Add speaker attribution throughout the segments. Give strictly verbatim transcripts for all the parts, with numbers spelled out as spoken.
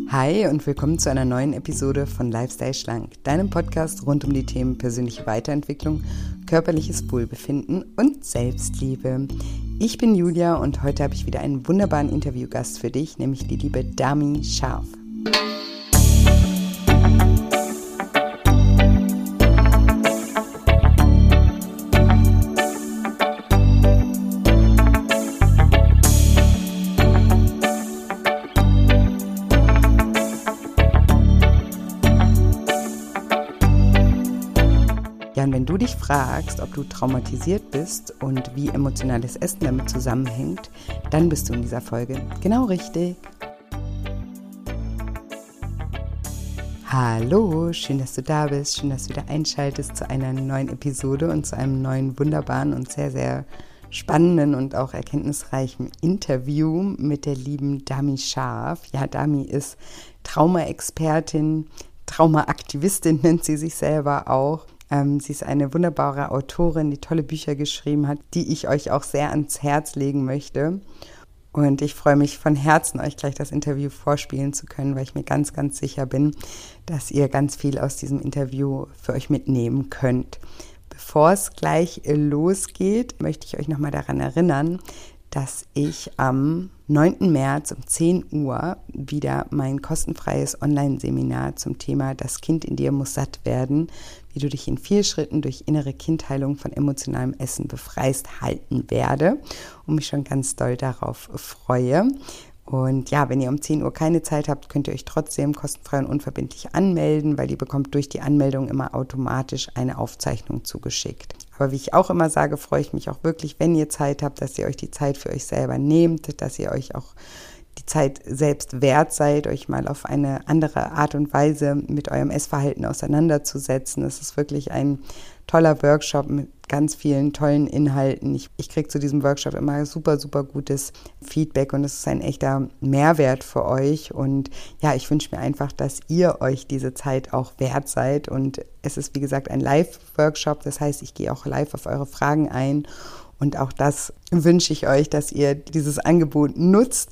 Speaker 1: Hi und willkommen zu einer neuen Episode von Lifestyle Schlank, deinem Podcast rund um die Themen persönliche Weiterentwicklung, körperliches Wohlbefinden und Selbstliebe. Ich bin Julia und heute habe ich wieder einen wunderbaren Interviewgast für dich, nämlich die liebe Dami Scharf. Ja, und wenn du dich fragst, ob du traumatisiert bist und wie emotionales Essen damit zusammenhängt, dann bist du in dieser Folge genau richtig. Hallo, schön, dass du da bist, schön, dass du wieder einschaltest zu einer neuen Episode und zu einem neuen, wunderbaren und sehr, sehr spannenden und auch erkenntnisreichen Interview mit der lieben Dami Scharf. Ja, Dami ist Trauma-Expertin, Trauma-Aktivistin nennt sie sich selber auch. Ähm, sie ist eine wunderbare Autorin, die tolle Bücher geschrieben hat, die ich euch auch sehr ans Herz legen möchte. Und ich freue mich von Herzen, euch gleich das Interview vorspielen zu können, weil ich mir ganz, ganz sicher bin, dass ihr ganz viel aus diesem Interview für euch mitnehmen könnt. Bevor es gleich losgeht, möchte ich euch nochmal daran erinnern, dass ich am neunten März um zehn Uhr wieder mein kostenfreies Online-Seminar zum Thema Das Kind in dir muss satt werden, wie du dich in vier Schritten durch innere Kindheilung von emotionalem Essen befreist, halten werde und mich schon ganz doll darauf freue. Und ja, wenn ihr um zehn Uhr keine Zeit habt, könnt ihr euch trotzdem kostenfrei und unverbindlich anmelden, weil ihr bekommt durch die Anmeldung immer automatisch eine Aufzeichnung zugeschickt. Aber wie ich auch immer sage, freue ich mich auch wirklich, wenn ihr Zeit habt, dass ihr euch die Zeit für euch selber nehmt, dass ihr euch auch die Zeit selbst wert seid, euch mal auf eine andere Art und Weise mit eurem Essverhalten auseinanderzusetzen. Es ist wirklich ein toller Workshop mit ganz vielen tollen Inhalten. Ich, ich kriege zu diesem Workshop immer super, super gutes Feedback und es ist ein echter Mehrwert für euch. Und ja, ich wünsche mir einfach, dass ihr euch diese Zeit auch wert seid. Und es ist, wie gesagt, ein Live-Workshop. Das heißt, ich gehe auch live auf eure Fragen ein. Und auch das wünsche ich euch, dass ihr dieses Angebot nutzt.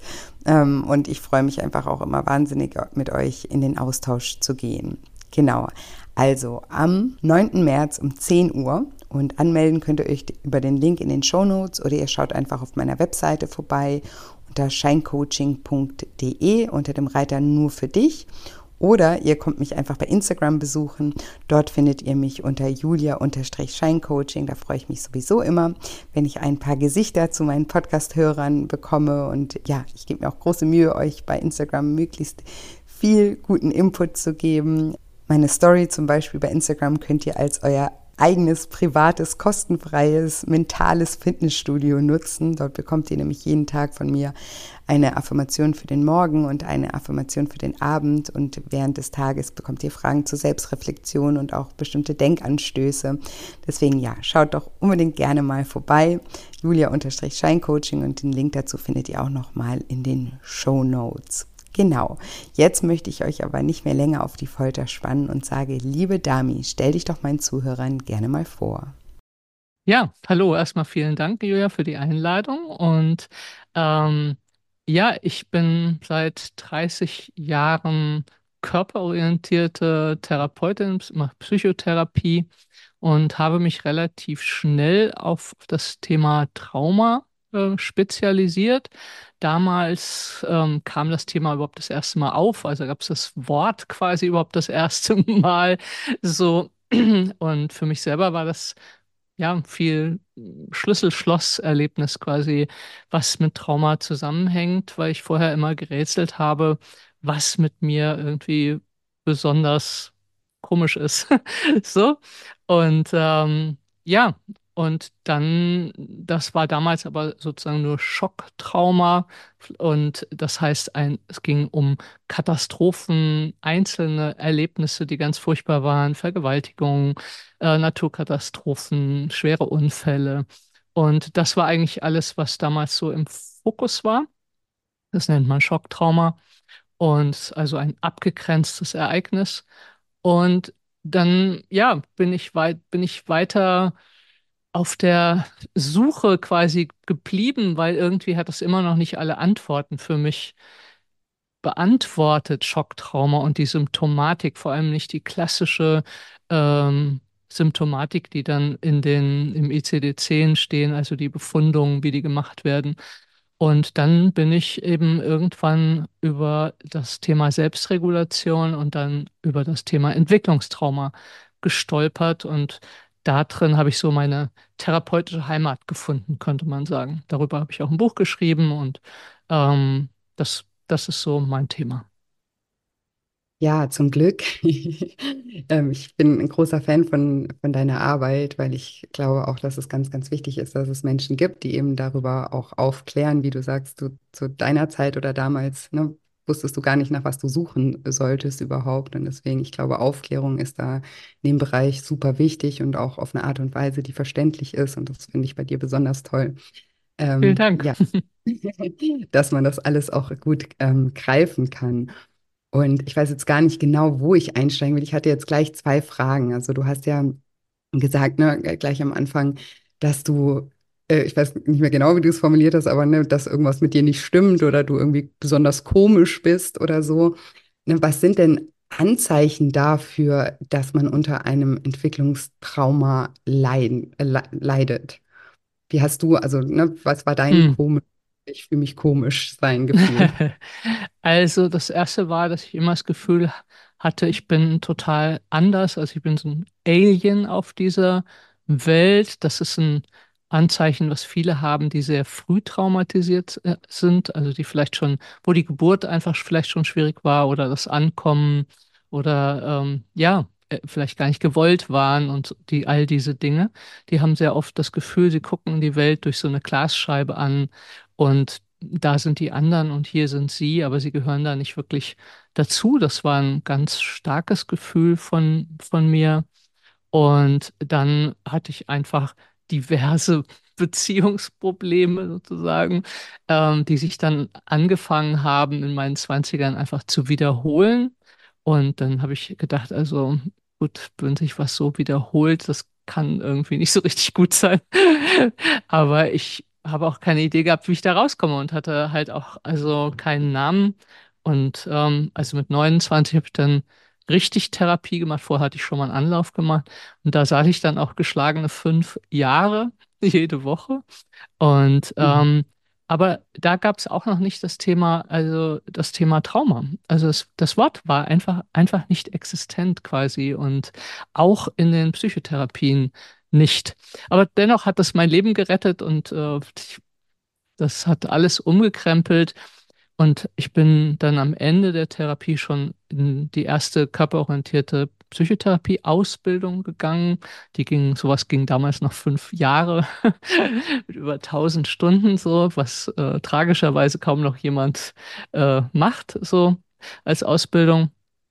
Speaker 1: Und ich freue mich einfach auch immer wahnsinnig, mit euch in den Austausch zu gehen. Genau. Also am neunten März um zehn Uhr und anmelden könnt ihr euch über den Link in den Shownotes oder ihr schaut einfach auf meiner Webseite vorbei unter shinecoaching punkt de unter dem Reiter Nur für dich oder ihr kommt mich einfach bei Instagram besuchen. Dort findet ihr mich unter julia-shinecoaching. Da freue ich mich sowieso immer, wenn ich ein paar Gesichter zu meinen Podcast-Hörern bekomme und ja, ich gebe mir auch große Mühe, euch bei Instagram möglichst viel guten Input zu geben. Meine Story zum Beispiel bei Instagram könnt ihr als euer eigenes, privates, kostenfreies, mentales Fitnessstudio nutzen. Dort bekommt ihr nämlich jeden Tag von mir eine Affirmation für den Morgen und eine Affirmation für den Abend. Und während des Tages bekommt ihr Fragen zur Selbstreflexion und auch bestimmte Denkanstöße. Deswegen ja, schaut doch unbedingt gerne mal vorbei. Julia-Shinecoaching und den Link dazu findet ihr auch nochmal in den Shownotes. Genau, jetzt möchte ich euch aber nicht mehr länger auf die Folter spannen und sage, liebe Dami, stell dich doch meinen Zuhörern gerne mal vor.
Speaker 2: Ja, hallo, erstmal vielen Dank, Julia, für die Einladung. Und ähm, ja, ich bin seit dreißig Jahren körperorientierte Therapeutin, mache Psychotherapie und habe mich relativ schnell auf das Thema Trauma äh, spezialisiert. Damals ähm, kam das Thema überhaupt das erste Mal auf, also gab es das Wort quasi überhaupt das erste Mal so. Und für mich selber war das ja viel Schlüssel-Schloss-Erlebnis quasi, was mit Trauma zusammenhängt, weil ich vorher immer gerätselt habe, was mit mir irgendwie besonders komisch ist. So. Und ähm, ja, und dann, das war damals aber sozusagen nur Schocktrauma. Und das heißt, ein, es ging um Katastrophen, einzelne Erlebnisse, die ganz furchtbar waren, Vergewaltigungen, äh, Naturkatastrophen, schwere Unfälle. Und das war eigentlich alles, was damals so im Fokus war. Das nennt man Schocktrauma und also ein abgegrenztes Ereignis. Und dann, ja, bin ich weit, bin ich weiter auf der Suche quasi geblieben, weil irgendwie hat das immer noch nicht alle Antworten für mich beantwortet, Schocktrauma und die Symptomatik, vor allem nicht die klassische ähm, Symptomatik, die dann in den, im I C D zehn stehen, also die Befundungen, wie die gemacht werden. Und dann bin ich eben irgendwann über das Thema Selbstregulation und dann über das Thema Entwicklungstrauma gestolpert. Und da drin habe ich so meine therapeutische Heimat gefunden, könnte man sagen. Darüber habe ich auch ein Buch geschrieben und ähm, das, das ist so mein Thema.
Speaker 1: Ja, zum Glück. Ähm, ich bin ein großer Fan von, von deiner Arbeit, weil ich glaube auch, dass es ganz, ganz wichtig ist, dass es Menschen gibt, die eben darüber auch aufklären, wie du sagst, du zu deiner Zeit oder damals, ne, wusstest du gar nicht, nach was du suchen solltest überhaupt. Und deswegen, ich glaube, Aufklärung ist da in dem Bereich super wichtig und auch auf eine Art und Weise, die verständlich ist. Und das finde ich bei dir besonders toll.
Speaker 2: Vielen
Speaker 1: Ähm,
Speaker 2: Dank.
Speaker 1: ja, dass man das alles auch gut ähm, greifen kann. Und ich weiß jetzt gar nicht genau, wo ich einsteigen will. Ich hatte jetzt gleich zwei Fragen. Also du hast ja gesagt, ne, gleich am Anfang, dass du, äh, ich weiß nicht mehr genau, wie du es formuliert hast, aber ne, dass irgendwas mit dir nicht stimmt oder du irgendwie besonders komisch bist oder so. Ne, was sind denn Anzeichen dafür, dass man unter einem Entwicklungstrauma leiden, äh, le- leidet? Wie hast du, also, ne, was war dein
Speaker 2: Hm.
Speaker 1: komisch, ich fühle mich komisch sein Gefühl?
Speaker 2: Also das erste war, dass ich immer das Gefühl hatte, ich bin total anders. Also ich bin so ein Alien auf dieser Welt. Das ist ein Anzeichen, was viele haben, die sehr früh traumatisiert äh, sind. Also die vielleicht schon, wo die Geburt einfach vielleicht schon schwierig war oder das Ankommen oder ähm, ja, äh, vielleicht gar nicht gewollt waren und die all diese Dinge. Die haben sehr oft das Gefühl, sie gucken die Welt durch so eine Glasscheibe an und da sind die anderen und hier sind sie, aber sie gehören da nicht wirklich dazu. Das war ein ganz starkes Gefühl von, von mir. Und dann hatte ich einfach diverse Beziehungsprobleme sozusagen, ähm, die sich dann angefangen haben, in meinen Zwanzigern einfach zu wiederholen. Und dann habe ich gedacht, also gut, wenn sich was so wiederholt, das kann irgendwie nicht so richtig gut sein. Aber ich habe auch keine Idee gehabt, wie ich da rauskomme und hatte halt auch also keinen Namen. Und ähm, also mit neunundzwanzig habe ich dann richtig Therapie gemacht. Vorher hatte ich schon mal einen Anlauf gemacht. Und da saß ich dann auch geschlagene fünf Jahre jede Woche. Und
Speaker 1: Mhm.
Speaker 2: ähm, aber da gab es auch noch nicht das Thema, also das Thema Trauma. Also es, das Wort war einfach, einfach nicht existent quasi und auch in den Psychotherapien nicht. Aber dennoch hat das mein Leben gerettet und äh, das hat alles umgekrempelt. Und ich bin dann am Ende der Therapie schon in die erste körperorientierte Psychotherapie-Ausbildung gegangen. Die ging, sowas ging damals noch fünf Jahre mit über tausend Stunden so, was äh, tragischerweise kaum noch jemand äh, macht, so als Ausbildung.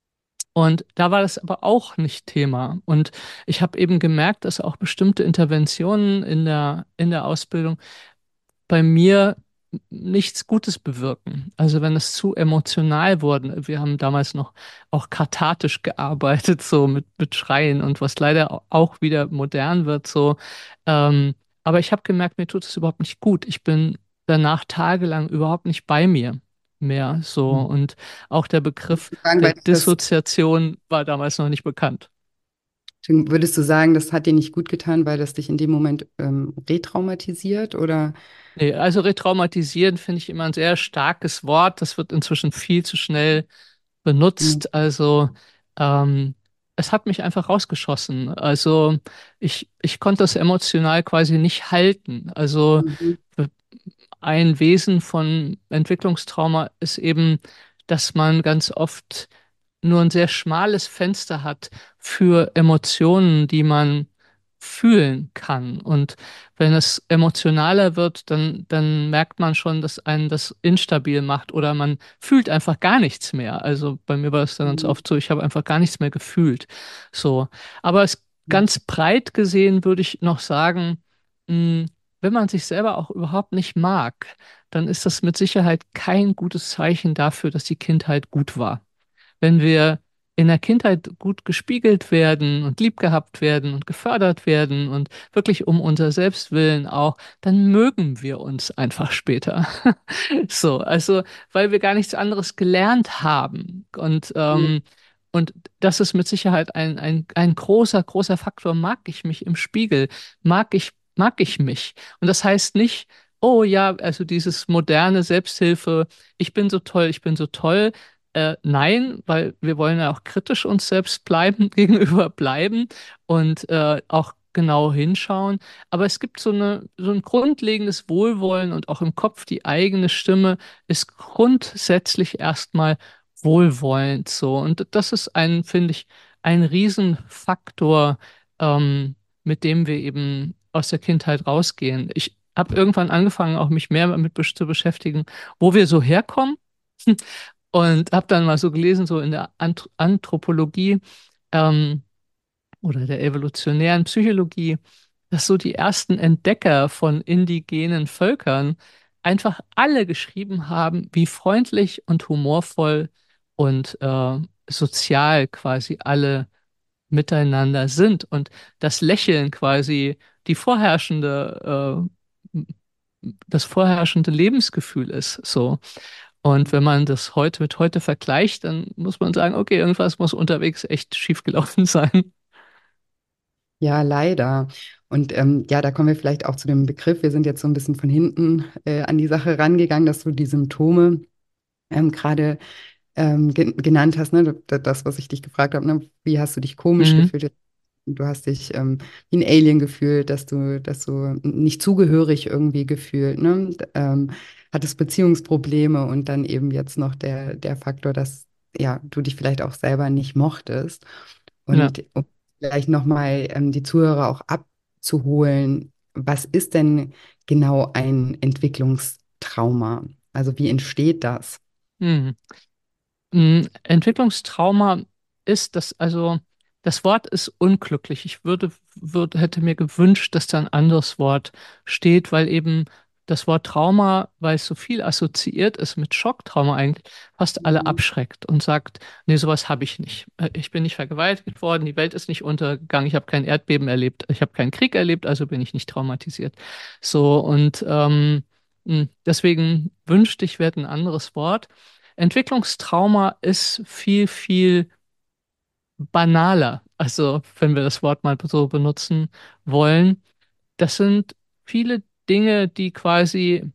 Speaker 2: Und da war das aber auch nicht Thema. Und ich habe eben gemerkt, dass auch bestimmte Interventionen in der, in der Ausbildung bei mir nichts Gutes bewirken. Also wenn es zu emotional wurde, wir haben damals noch auch kathartisch gearbeitet, so mit, mit Schreien und was leider auch wieder modern wird, so. Ähm, aber ich habe gemerkt, mir tut es überhaupt nicht gut. Ich bin danach tagelang überhaupt nicht bei mir mehr, so.
Speaker 1: Mhm.
Speaker 2: Und auch der Begriff
Speaker 1: Würdest du sagen,
Speaker 2: der
Speaker 1: weil dich das,
Speaker 2: Dissoziation war damals noch nicht bekannt.
Speaker 1: würdest du sagen, das hat dir nicht gut getan, weil das dich in dem Moment ähm, retraumatisiert oder?
Speaker 2: Nee, also retraumatisieren finde ich immer ein sehr starkes Wort. Das wird inzwischen viel zu schnell
Speaker 1: Mhm.
Speaker 2: benutzt. Also ähm, es hat mich einfach rausgeschossen. Also ich, ich konnte das emotional quasi nicht halten. Also
Speaker 1: Mhm.
Speaker 2: ein Wesen von Entwicklungstrauma ist eben, dass man ganz oft nur ein sehr schmales Fenster hat für Emotionen, die man fühlen kann. Und wenn es emotionaler wird, dann, dann merkt man schon, dass einen das instabil macht oder man fühlt einfach gar nichts mehr. Also bei mir war es dann ganz
Speaker 1: Mhm.
Speaker 2: oft so, ich habe einfach gar nichts mehr gefühlt. So. Aber es ganz breit gesehen würde ich noch sagen, mh, wenn man sich selber auch überhaupt nicht mag, dann ist das mit Sicherheit kein gutes Zeichen dafür, dass die Kindheit gut war. Wenn wir in der Kindheit gut gespiegelt werden und lieb gehabt werden und gefördert werden und wirklich um unser Selbstwillen auch, dann mögen wir uns einfach später. So, also, weil wir gar nichts anderes gelernt haben. Und, ähm, und das ist mit Sicherheit ein, ein, ein großer, großer Faktor. Mag ich mich im Spiegel? Mag ich, mag ich mich? Und das heißt nicht, oh ja, also dieses moderne Selbsthilfe, ich bin so toll, ich bin so toll. Äh, nein, weil wir wollen ja auch kritisch uns selbst bleiben, gegenüber bleiben und äh, auch genau hinschauen. Aber es gibt so eine, so ein grundlegendes Wohlwollen und auch im Kopf die eigene Stimme ist grundsätzlich erstmal wohlwollend so. Und das ist ein, finde ich, ein Riesenfaktor, ähm, mit dem wir eben aus der Kindheit rausgehen. Ich habe irgendwann angefangen, auch mich mehr damit besch- zu beschäftigen, wo wir so herkommen. Und habe dann mal so gelesen, so in der Ant Anthropologie ähm, oder der evolutionären Psychologie, dass so die ersten Entdecker von indigenen Völkern einfach alle geschrieben haben, wie freundlich und humorvoll und äh, sozial quasi alle miteinander sind und das Lächeln quasi die vorherrschende, äh, das vorherrschende Lebensgefühl ist. So. Und wenn man das heute mit heute vergleicht, dann muss man sagen, okay, irgendwas muss unterwegs echt schiefgelaufen sein.
Speaker 1: Ja, leider. Und ähm, ja, da kommen wir vielleicht auch zu dem Begriff. Wir sind jetzt so ein bisschen von hinten äh, an die Sache rangegangen, dass du die Symptome ähm, gerade ähm, gen genannt hast, ne? Das, das, was ich dich gefragt habe, ne? Wie hast du dich komisch
Speaker 2: Mhm.
Speaker 1: gefühlt? Du hast dich ähm, wie ein Alien gefühlt, dass du, dass du nicht zugehörig irgendwie gefühlt, ne? D- Ähm, hattest Beziehungsprobleme und dann eben jetzt noch der, der Faktor, dass ja, du dich vielleicht auch selber nicht mochtest.
Speaker 2: Ja.
Speaker 1: Und um vielleicht nochmal ähm, die Zuhörer auch abzuholen, was ist denn genau ein Entwicklungstrauma? Also wie entsteht das?
Speaker 2: Mhm. Mm, Entwicklungstrauma ist das, also das Wort ist unglücklich. Ich würde, würde, hätte mir gewünscht, dass da ein anderes Wort steht, weil eben das Wort Trauma, weil es so viel assoziiert ist mit Schocktrauma eigentlich, fast alle
Speaker 1: Mhm.
Speaker 2: abschreckt und sagt, nee, sowas habe ich nicht. Äh, Ich bin nicht vergewaltigt worden, die Welt ist nicht untergegangen, ich habe kein Erdbeben erlebt, ich habe keinen Krieg erlebt, also bin ich nicht traumatisiert. So, und ähm, mm, deswegen wünschte ich, wir hätten ein anderes Wort. Entwicklungstrauma ist viel, viel banaler. Also, wenn wir das Wort mal so benutzen wollen. Das sind viele Dinge, die quasi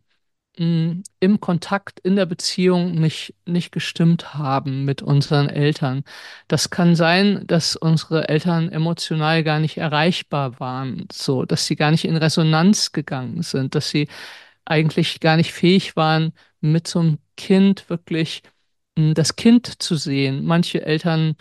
Speaker 2: mh, im Kontakt, in der Beziehung nicht, nicht gestimmt haben mit unseren Eltern. Das kann sein, dass unsere Eltern emotional gar nicht erreichbar waren, so, dass sie gar nicht in Resonanz gegangen sind, dass sie eigentlich gar nicht fähig waren, mit so einem Kind wirklich mh, das Kind zu sehen. Manche Eltern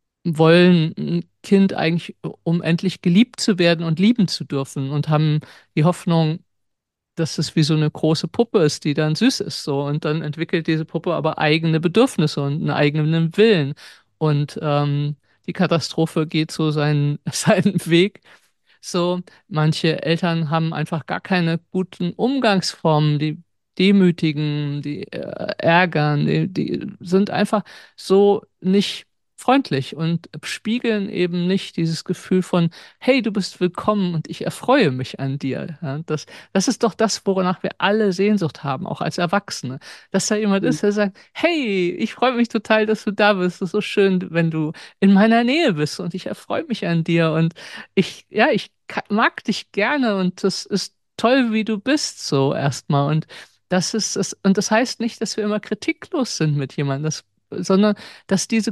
Speaker 2: wollen ein Kind eigentlich, um endlich geliebt zu werden und lieben zu dürfen und haben die Hoffnung, dass es wie so eine große Puppe ist, die dann süß ist, so. Und dann entwickelt diese Puppe aber eigene Bedürfnisse und einen eigenen Willen. Und ähm, die Katastrophe geht so seinen, seinen Weg. So, manche Eltern haben einfach gar keine guten Umgangsformen, die demütigen, die äh, ärgern, die, die sind einfach so nicht freundlich und spiegeln eben nicht dieses Gefühl von, hey, du bist willkommen und ich erfreue mich an dir. Ja, das, das ist doch das, wonach wir alle Sehnsucht haben, auch als Erwachsene. Dass da jemand ist, der sagt, hey, ich freue mich total, dass du da bist. Es ist so schön, wenn du in meiner Nähe bist und ich erfreue mich an dir und ich, ja, ich ka- mag dich gerne und das ist toll, wie du bist, so erstmal. Und das ist es, und das heißt nicht, dass wir immer kritiklos sind mit jemandem, das, sondern dass diese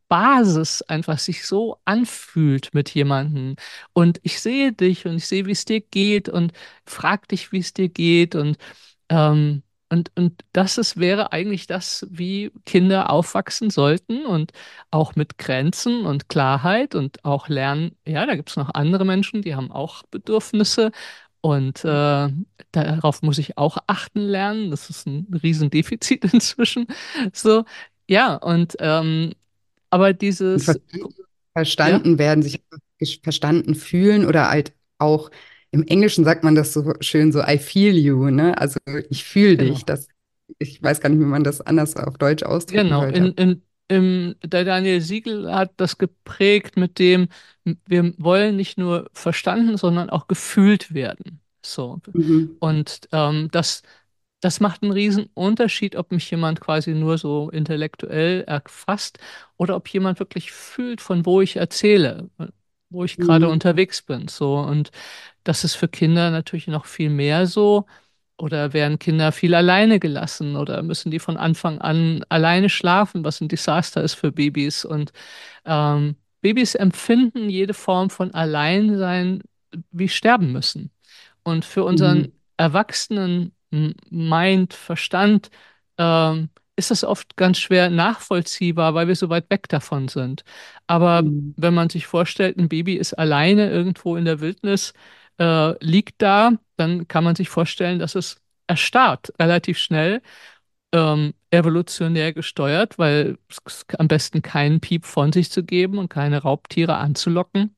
Speaker 2: Basis einfach sich so anfühlt mit jemandem. Und ich sehe dich und ich sehe, wie es dir geht und frag dich, wie es dir geht. Und, ähm, und, und das ist, wäre eigentlich das, wie Kinder aufwachsen sollten und auch mit Grenzen und Klarheit und auch lernen, ja, da gibt es noch andere Menschen, die haben auch Bedürfnisse und äh, darauf muss ich auch achten lernen. Das ist ein Riesendefizit inzwischen. So, ja, und ähm, aber
Speaker 1: Und
Speaker 2: dieses,
Speaker 1: ver
Speaker 2: ja,
Speaker 1: verstanden werden, sich ges- verstanden fühlen oder halt auch im Englischen sagt man das so schön so I feel you, ne? Also ich fühle dich.
Speaker 2: genau.
Speaker 1: Das, ich weiß gar nicht, wie man das anders auf Deutsch ausdrücken
Speaker 2: Genau, in,
Speaker 1: sollte.
Speaker 2: in im, der Daniel Siegel hat das geprägt mit dem, wir wollen nicht nur verstanden, sondern auch gefühlt werden. So.
Speaker 1: Mhm.
Speaker 2: Und ähm, das, das macht einen riesen Unterschied, ob mich jemand quasi nur so intellektuell erfasst oder ob jemand wirklich fühlt, von wo ich erzähle, wo ich gerade
Speaker 1: Mhm.
Speaker 2: unterwegs bin. So. Und das ist für Kinder natürlich noch viel mehr so. Oder werden Kinder viel alleine gelassen oder müssen die von Anfang an alleine schlafen, was ein Desaster ist für Babys. Und ähm, Babys empfinden jede Form von Alleinsein wie sterben müssen. Und für unseren
Speaker 1: Mhm.
Speaker 2: erwachsenen M- Mind, Verstand, ähm, ist das oft ganz schwer nachvollziehbar, weil wir so weit weg davon sind. Aber
Speaker 1: Mhm.
Speaker 2: wenn man sich vorstellt, ein Baby ist alleine irgendwo in der Wildnis, äh, liegt da, dann kann man sich vorstellen, dass es erstarrt relativ schnell, ähm, evolutionär gesteuert, weil es am besten keinen Piep von sich zu geben und keine Raubtiere anzulocken.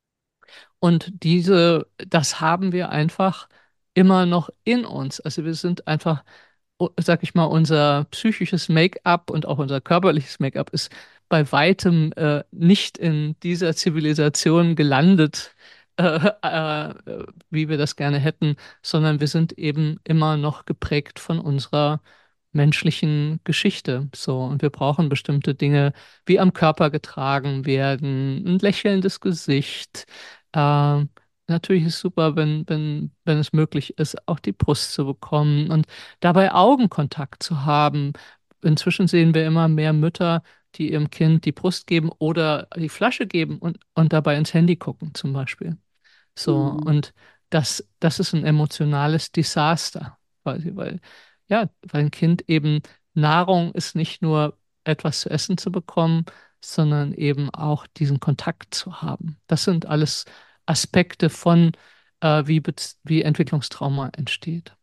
Speaker 2: Und diese, das haben wir einfach immer noch in uns. Also wir sind einfach, o- sag ich mal, unser psychisches Make-up und auch unser körperliches Make-up ist bei weitem äh, nicht in dieser Zivilisation gelandet, äh, äh, wie wir das gerne hätten, sondern wir sind eben immer noch geprägt von unserer menschlichen Geschichte. So, und wir brauchen bestimmte Dinge, wie am Körper getragen werden, ein lächelndes Gesicht. Ähm, Natürlich ist super, wenn, wenn, wenn es möglich ist, auch die Brust zu bekommen und dabei Augenkontakt zu haben. Inzwischen sehen wir immer mehr Mütter, die ihrem Kind die Brust geben oder die Flasche geben und, und dabei ins Handy gucken, zum Beispiel. So,
Speaker 1: Mhm.
Speaker 2: und das, das ist ein emotionales Desaster, quasi, weil, ja, weil ein Kind eben Nahrung ist nicht nur etwas zu essen zu bekommen, sondern eben auch diesen Kontakt zu haben. Das sind alles Aspekte von, äh, wie, Bez- wie Entwicklungstrauma entsteht.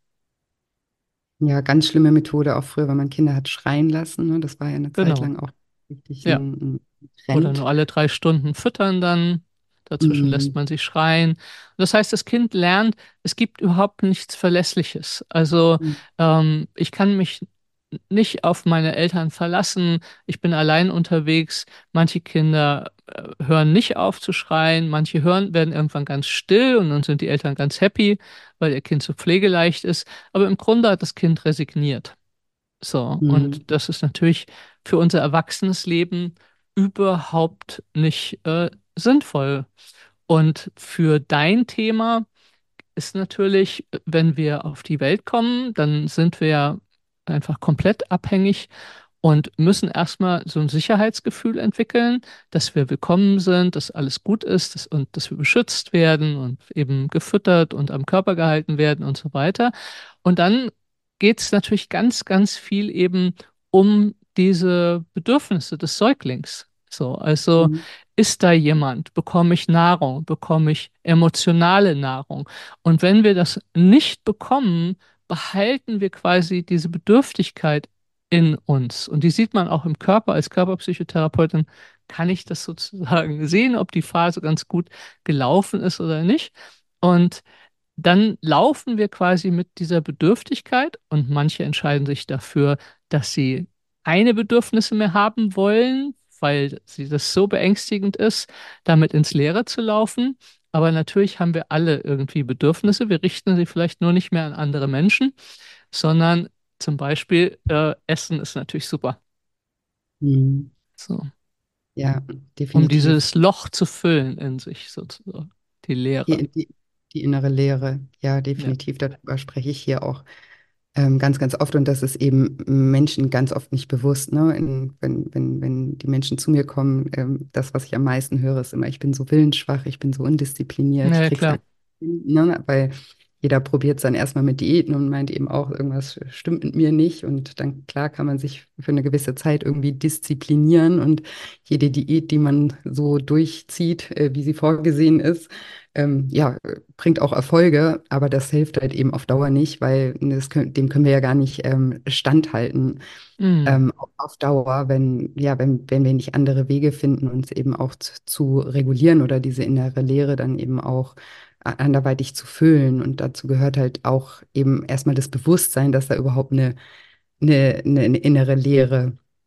Speaker 1: Ja, ganz schlimme Methode auch früher, wenn man Kinder hat schreien lassen. Ne? Das war ja eine Zeit
Speaker 2: Genau,
Speaker 1: lang auch richtig
Speaker 2: ja.
Speaker 1: ein, ein
Speaker 2: Oder nur
Speaker 1: Trend.
Speaker 2: alle drei Stunden füttern dann. Dazwischen lässt
Speaker 1: Mhm.
Speaker 2: man sie schreien. Und das heißt, das Kind lernt, es gibt überhaupt nichts Verlässliches. Also ähm, ich kann mich nicht auf meine Eltern verlassen. Ich bin allein unterwegs. Manche Kinder äh, hören nicht auf zu schreien. Manche hören, werden irgendwann ganz still und dann sind die Eltern ganz happy, weil ihr Kind so pflegeleicht ist. Aber im Grunde hat das Kind resigniert. So, und
Speaker 1: Mhm.
Speaker 2: das ist natürlich für unser erwachsenes Leben überhaupt nicht äh, sinnvoll. Und für dein Thema ist natürlich, wenn wir auf die Welt kommen, dann sind wir ja einfach komplett abhängig und müssen erstmal so ein Sicherheitsgefühl entwickeln, dass wir willkommen sind, dass alles gut ist dass, und dass wir beschützt werden und eben gefüttert und am Körper gehalten werden und so weiter. Und dann geht es natürlich ganz, ganz viel eben um diese Bedürfnisse des Säuglings. So, also
Speaker 1: Mhm.
Speaker 2: ist da jemand? Bekomme ich Nahrung? Bekomme ich emotionale Nahrung? Und wenn wir das nicht bekommen, behalten wir quasi diese Bedürftigkeit in uns. Und die sieht man auch im Körper. Als Körperpsychotherapeutin kann ich das sozusagen sehen, ob die Phase ganz gut gelaufen ist oder nicht. Und dann laufen wir quasi mit dieser Bedürftigkeit und manche entscheiden sich dafür, dass sie keine Bedürfnisse mehr haben wollen, weil sie das so beängstigend ist, damit ins Leere zu laufen. Aber natürlich haben wir alle irgendwie Bedürfnisse. Wir richten sie vielleicht nur nicht mehr an andere Menschen, sondern zum Beispiel äh, Essen ist natürlich super.
Speaker 1: Mhm.
Speaker 2: So,
Speaker 1: Ja,
Speaker 2: um
Speaker 1: definitiv.
Speaker 2: dieses Loch zu füllen in sich sozusagen, die Leere.
Speaker 1: Die, die, die innere Leere, ja,
Speaker 2: Ja,
Speaker 1: definitiv. Darüber spreche ich hier auch ähm, ganz, ganz oft und das ist eben Menschen ganz oft nicht bewusst. Ne? In, wenn, wenn, wenn die Menschen zu mir kommen, ähm, das, was ich am meisten höre, ist immer, ich bin so willensschwach, ich bin so undiszipliniert, ich
Speaker 2: ja,
Speaker 1: krieg's
Speaker 2: klar.
Speaker 1: einfach nicht hin, ne? Weil jeder probiert es dann erstmal mit Diäten und meint eben auch, irgendwas stimmt mit mir nicht. Und dann, klar, kann man sich für eine gewisse Zeit irgendwie disziplinieren und jede Diät, die man so durchzieht, äh, wie sie vorgesehen ist, ähm, ja, bringt auch Erfolge, aber das hilft halt eben auf Dauer nicht, weil das können, dem können wir ja gar nicht ähm, standhalten
Speaker 2: Mm,
Speaker 1: ähm, auf Dauer, wenn, ja, wenn, wenn wir nicht andere Wege finden, uns eben auch zu, zu regulieren oder diese innere Leere dann eben auch a- anderweitig zu füllen. Und dazu gehört halt auch eben erstmal das Bewusstsein, dass da überhaupt eine, eine, eine, eine innere Leere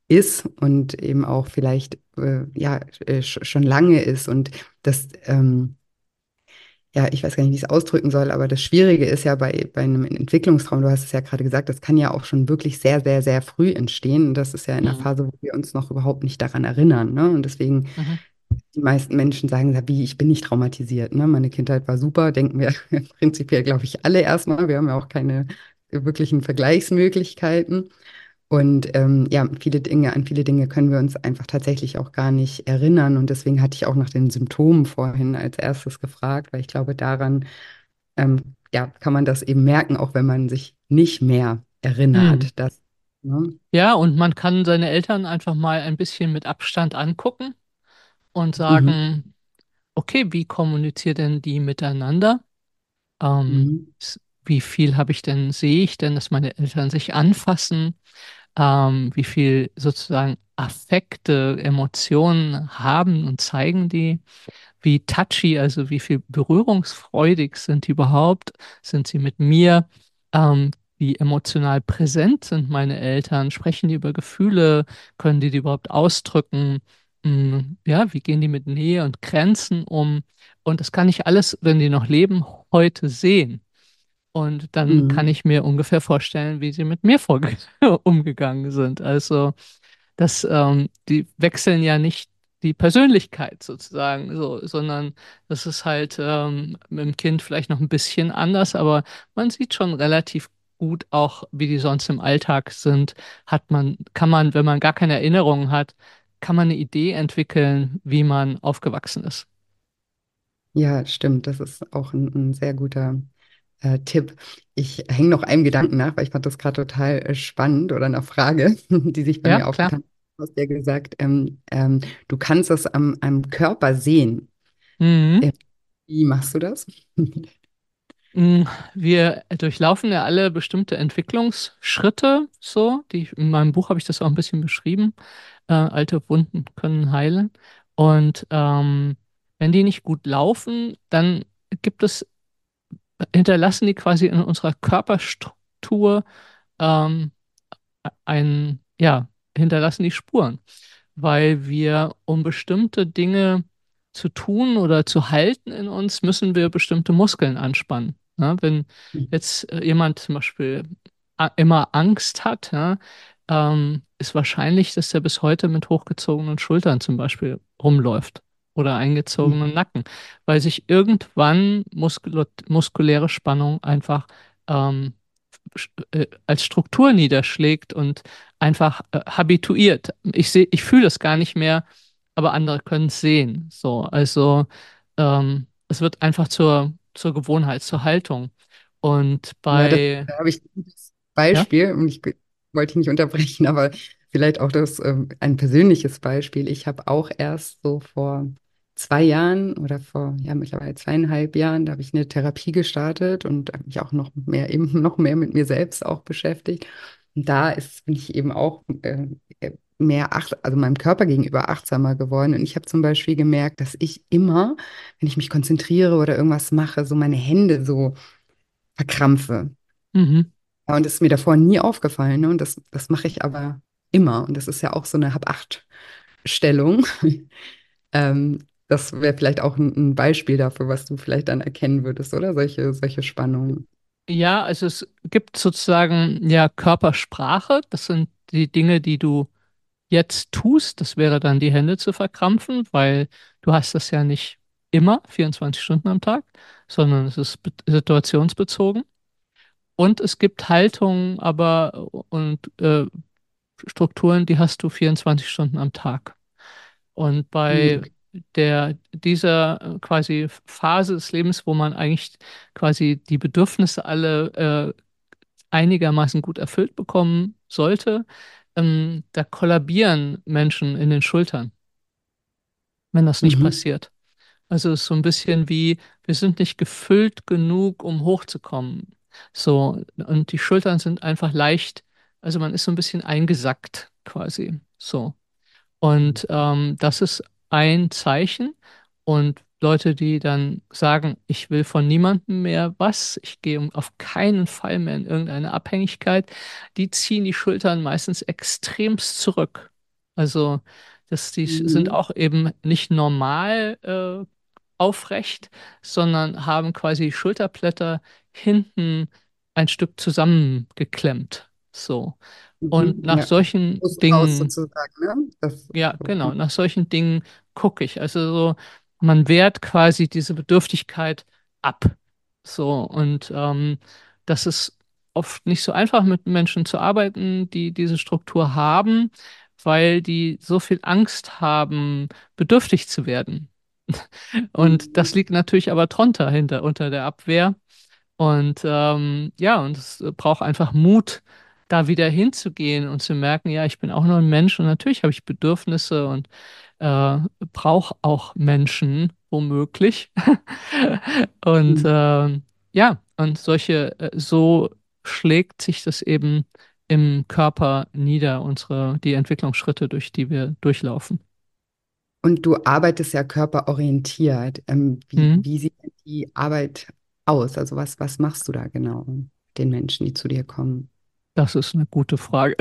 Speaker 1: ist und eben auch vielleicht äh, ja äh, sch- schon lange ist. Und das, ähm, ja, ich weiß gar nicht, wie ich es ausdrücken soll, aber das Schwierige ist ja bei, bei einem Entwicklungstraum, du hast es ja gerade gesagt, das kann ja auch schon wirklich sehr, sehr, sehr früh entstehen. Und das ist ja in der
Speaker 2: Mhm.
Speaker 1: Phase, wo wir uns noch überhaupt nicht daran erinnern. Ne? Und deswegen,
Speaker 2: Mhm.
Speaker 1: die meisten Menschen sagen, ja, wie, ich bin nicht traumatisiert. Ne? Meine Kindheit war super, denken wir prinzipiell, glaube ich, alle erstmal. Wir haben ja auch keine wirklichen Vergleichsmöglichkeiten. Und ähm, ja, viele Dinge, an viele Dinge können wir uns einfach tatsächlich auch gar nicht erinnern. Und deswegen hatte ich auch nach den Symptomen vorhin als erstes gefragt, weil ich glaube, daran ähm, ja, kann man das eben merken, auch wenn man sich nicht mehr
Speaker 2: Mhm.
Speaker 1: erinnert. Dass, ne?
Speaker 2: Ja, und man kann seine Eltern einfach mal ein bisschen mit Abstand angucken und
Speaker 1: Mhm.
Speaker 2: sagen, okay, wie kommuniziert denn die miteinander? Ähm,
Speaker 1: Mhm.
Speaker 2: s- Wie viel habe ich denn, sehe ich denn, dass meine Eltern sich anfassen? Ähm, wie viel sozusagen Affekte, Emotionen haben und zeigen die? Wie touchy, also wie viel berührungsfreudig sind die überhaupt? Sind sie mit mir? Ähm, Wie emotional präsent sind meine Eltern? Sprechen die über Gefühle? Können die die überhaupt ausdrücken? Mm, ja, wie gehen die mit Nähe und Grenzen um? Und das kann ich alles, wenn die noch leben, heute sehen. Und dann kann
Speaker 1: Mhm.
Speaker 2: ich mir ungefähr vorstellen, wie sie mit mir vorge umgegangen sind. Also, das, ähm, die wechseln ja nicht die Persönlichkeit sozusagen, so, sondern das ist halt ähm, mit dem Kind vielleicht noch ein bisschen anders, aber man sieht schon relativ gut auch, wie die sonst im Alltag sind. Hat man, kann man, wenn man gar keine Erinnerungen hat, kann man eine Idee entwickeln, wie man aufgewachsen ist.
Speaker 1: Ja, stimmt. Das ist auch ein, ein sehr guter äh, Tipp. Ich hänge noch einem Gedanken nach, weil ich fand das gerade total äh, spannend oder eine Frage, die sich bei
Speaker 2: Ja,
Speaker 1: mir
Speaker 2: klar.
Speaker 1: aufgetan hat. Du hast ja gesagt, ähm, ähm, du kannst das am, am Körper sehen.
Speaker 2: Mhm.
Speaker 1: Äh, Wie machst du das?
Speaker 2: Mm, Wir durchlaufen ja alle bestimmte Entwicklungsschritte, so, die in meinem Buch habe ich das auch ein bisschen beschrieben. Äh, alte Wunden können heilen. Und ähm, wenn die nicht gut laufen, dann gibt es, hinterlassen die quasi in unserer Körperstruktur ähm, ein, ja, hinterlassen die Spuren, weil wir, um bestimmte Dinge zu tun oder zu halten in uns, müssen wir bestimmte Muskeln anspannen. Ja, wenn jetzt äh, jemand zum Beispiel a- immer Angst hat, ja, ähm, ist wahrscheinlich, dass er bis heute mit hochgezogenen Schultern zum Beispiel rumläuft oder eingezogenen Nacken, weil sich irgendwann muskulo- muskuläre Spannung einfach ähm, äh, als Struktur niederschlägt und einfach äh, habituiert. Ich sehe, ich fühle es gar nicht mehr, aber andere können es sehen. So, also ähm, es wird einfach zur, zur Gewohnheit, zur Haltung. Und
Speaker 1: Ja, das,
Speaker 2: bei,
Speaker 1: da habe ich ein gutes
Speaker 2: ja,
Speaker 1: Beispiel und ich ge- wollte dich nicht unterbrechen, aber vielleicht auch das ähm, ein persönliches Beispiel. Ich habe auch erst so vor zwei Jahren oder vor ja mittlerweile zweieinhalb Jahren, da habe ich eine Therapie gestartet und hab mich auch noch mehr eben noch mehr mit mir selbst auch beschäftigt. Und da ist bin ich eben auch äh, mehr acht, also meinem Körper gegenüber achtsamer geworden. Und ich habe zum Beispiel gemerkt, dass ich immer, wenn ich mich konzentriere oder irgendwas mache, so meine Hände so verkrampfe.
Speaker 2: mhm.
Speaker 1: Ja, und das ist mir davor nie aufgefallen, ne? Und das, das mache ich aber immer. Und das ist ja auch so eine Hab-Acht-Stellung. Ähm, das wäre vielleicht auch ein, ein Beispiel dafür, was du vielleicht dann erkennen würdest, oder? Solche, solche Spannungen.
Speaker 2: Ja, also es gibt sozusagen ja Körpersprache. Das sind die Dinge, die du jetzt tust. Das wäre dann die Hände zu verkrampfen, weil du hast das ja nicht immer, vierundzwanzig Stunden am Tag, sondern es ist be- situationsbezogen. Und es gibt Haltungen, aber und äh, Strukturen, die hast du vierundzwanzig Stunden am Tag. Und
Speaker 1: Hm,
Speaker 2: bei
Speaker 1: okay.
Speaker 2: der, dieser äh, quasi Phase des Lebens, wo man eigentlich quasi die Bedürfnisse alle äh, einigermaßen gut erfüllt bekommen sollte, ähm, da kollabieren Menschen in den Schultern, wenn das nicht
Speaker 1: Mhm.
Speaker 2: passiert. Also es ist so ein bisschen wie, wir sind nicht gefüllt genug, um hochzukommen. So, und die Schultern sind einfach leicht, also man ist so ein bisschen eingesackt quasi. So. Und ähm, das ist ein Zeichen. Und Leute, die dann sagen, ich will von niemandem mehr was, ich gehe um- auf keinen Fall mehr in irgendeine Abhängigkeit, die ziehen die Schultern meistens extremst zurück. Also, dass die sind
Speaker 1: Mhm.
Speaker 2: auch eben nicht normal äh, aufrecht, sondern haben quasi Schulterblätter hinten ein Stück zusammengeklemmt. So. Und
Speaker 1: Mhm.
Speaker 2: nach
Speaker 1: Ja.
Speaker 2: solchen
Speaker 1: Brust raus
Speaker 2: Dingen,
Speaker 1: sozusagen, ne? Das,
Speaker 2: ja,
Speaker 1: ja.
Speaker 2: genau, nach solchen Dingen gucke ich. Also so, man wehrt quasi diese Bedürftigkeit ab. So, und ähm, das ist oft nicht so einfach, mit Menschen zu arbeiten, die diese Struktur haben, weil die so viel Angst haben, bedürftig zu werden. Und das
Speaker 1: Mhm.
Speaker 2: liegt natürlich aber drunter hinter, unter der Abwehr. Und ähm, ja, und es braucht einfach Mut, da wieder hinzugehen und zu merken, ja, ich bin auch nur ein Mensch und natürlich habe ich Bedürfnisse und äh, brauche auch Menschen, womöglich. Und
Speaker 1: Mhm.
Speaker 2: ähm, ja, und solche, äh, so schlägt sich das eben im Körper nieder, unsere, die Entwicklungsschritte, durch die wir durchlaufen.
Speaker 1: Und du arbeitest ja körperorientiert. Ähm, wie,
Speaker 2: Mhm.
Speaker 1: wie sieht denn die Arbeit aus? Also was, was machst du da genau mit den Menschen, die zu dir kommen?
Speaker 2: Das ist eine gute Frage.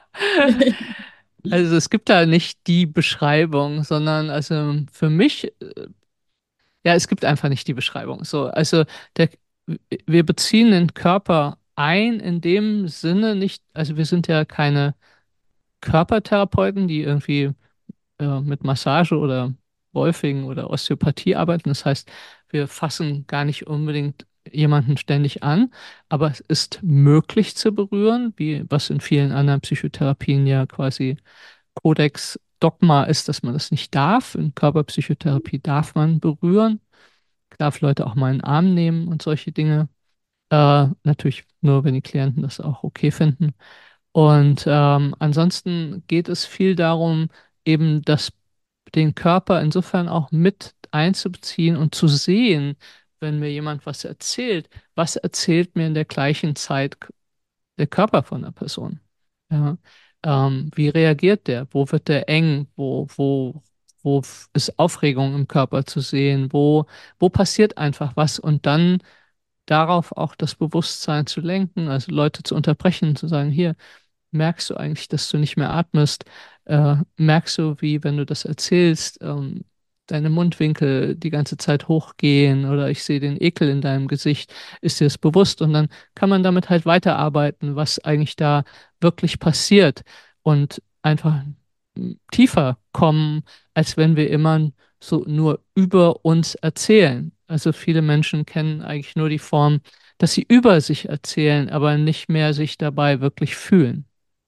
Speaker 2: Also es gibt da nicht die Beschreibung, sondern also für mich, äh, ja, es gibt einfach nicht die Beschreibung. So, also der, wir beziehen den Körper ein in dem Sinne nicht, also wir sind ja keine Körpertherapeuten, die irgendwie äh, mit Massage oder Wolfing oder Osteopathie arbeiten. Das heißt, wir fassen gar nicht unbedingt jemanden ständig an, aber es ist möglich zu berühren, wie was in vielen anderen Psychotherapien ja quasi Kodex Dogma ist, dass man das nicht darf. In Körperpsychotherapie darf man berühren, darf Leute auch mal in den Arm nehmen und solche Dinge. Äh, natürlich nur, wenn die Klienten das auch okay finden. Und ähm, ansonsten geht es viel darum, eben das, den Körper insofern auch mit einzubeziehen und zu sehen, wenn mir jemand was erzählt, was erzählt mir in der gleichen Zeit der Körper von der Person. Ja. Ähm, wie reagiert der? Wo wird der eng? Wo, wo, wo f- ist Aufregung im Körper zu sehen? Wo, wo passiert einfach was? Und dann darauf auch das Bewusstsein zu lenken, also Leute zu unterbrechen, zu sagen, hier, merkst du eigentlich, dass du nicht mehr atmest? Äh, merkst du, wie, wenn du das erzählst, ähm, deine Mundwinkel die ganze Zeit hochgehen oder ich sehe den Ekel in deinem Gesicht? Ist dir das bewusst? Und dann kann man damit halt weiterarbeiten, was eigentlich da wirklich passiert und einfach mm, tiefer kommen, als wenn wir immer so nur über uns erzählen. Also viele Menschen kennen eigentlich nur die Form, dass sie über sich erzählen, aber nicht mehr sich dabei wirklich fühlen.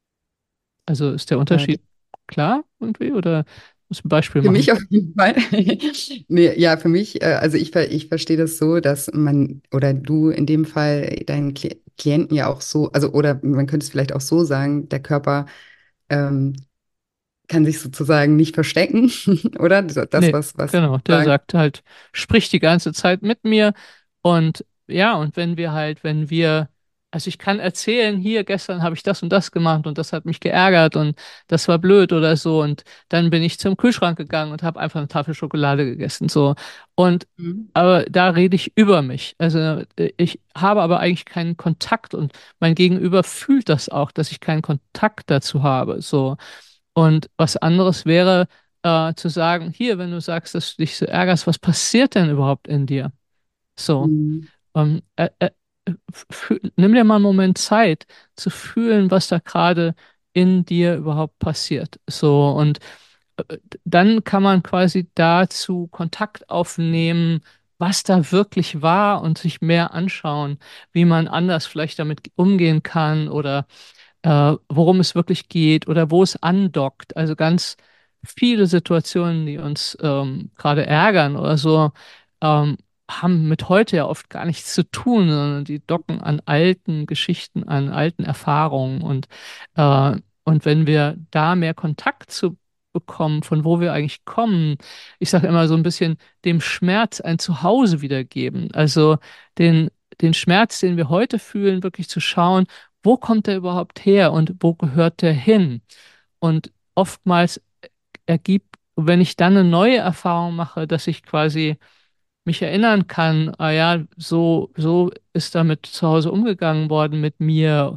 Speaker 2: Also ist der
Speaker 1: Ja,
Speaker 2: Unterschied klar irgendwie oder muss ich ein Beispiel
Speaker 1: für
Speaker 2: machen?
Speaker 1: mich auf jeden Fall. Nee, ja, für mich, äh, also ich, ver- ich verstehe das so, dass man oder du in dem Fall deinen Kli Klienten ja auch so, also oder man könnte es vielleicht auch so sagen, der Körper ähm, kann sich sozusagen nicht verstecken, oder? Das,
Speaker 2: Nee,
Speaker 1: was, was
Speaker 2: genau. Der
Speaker 1: sagen.
Speaker 2: sagt halt, sprich die ganze Zeit mit mir. Und ja, und wenn wir halt, wenn wir, also ich kann erzählen, hier gestern habe ich das und das gemacht und das hat mich geärgert und das war blöd oder so. Und dann bin ich zum Kühlschrank gegangen und habe einfach eine Tafel Schokolade gegessen. So. Und
Speaker 1: Mhm.
Speaker 2: aber da rede ich über mich. Also äh, ich habe aber eigentlich keinen Kontakt und mein Gegenüber fühlt das auch, dass ich keinen Kontakt dazu habe. So. Und was anderes wäre, äh, zu sagen, hier, wenn du sagst, dass du dich so ärgerst, was passiert denn überhaupt in dir? So,
Speaker 1: Mhm.
Speaker 2: ähm, äh, äh, fü- nimm dir mal einen Moment Zeit zu fühlen, was da gerade in dir überhaupt passiert. So, und äh, dann kann man quasi dazu Kontakt aufnehmen, was da wirklich war und sich mehr anschauen, wie man anders vielleicht damit umgehen kann oder äh, worum es wirklich geht oder wo es andockt. Also ganz viele Situationen, die uns ähm, gerade ärgern oder so, ähm, haben mit heute ja oft gar nichts zu tun, sondern die docken an alten Geschichten, an alten Erfahrungen. Und, äh, und wenn wir da mehr Kontakt zu bekommen, von wo wir eigentlich kommen, ich sage immer so ein bisschen dem Schmerz ein Zuhause wiedergeben. Also den, den Schmerz, den wir heute fühlen, wirklich zu schauen, wo kommt der überhaupt her und wo gehört der hin? Und oftmals ergibt, wenn ich dann eine neue Erfahrung mache, dass ich quasi mich erinnern kann, ah ja, so, so ist damit zu Hause umgegangen worden mit mir.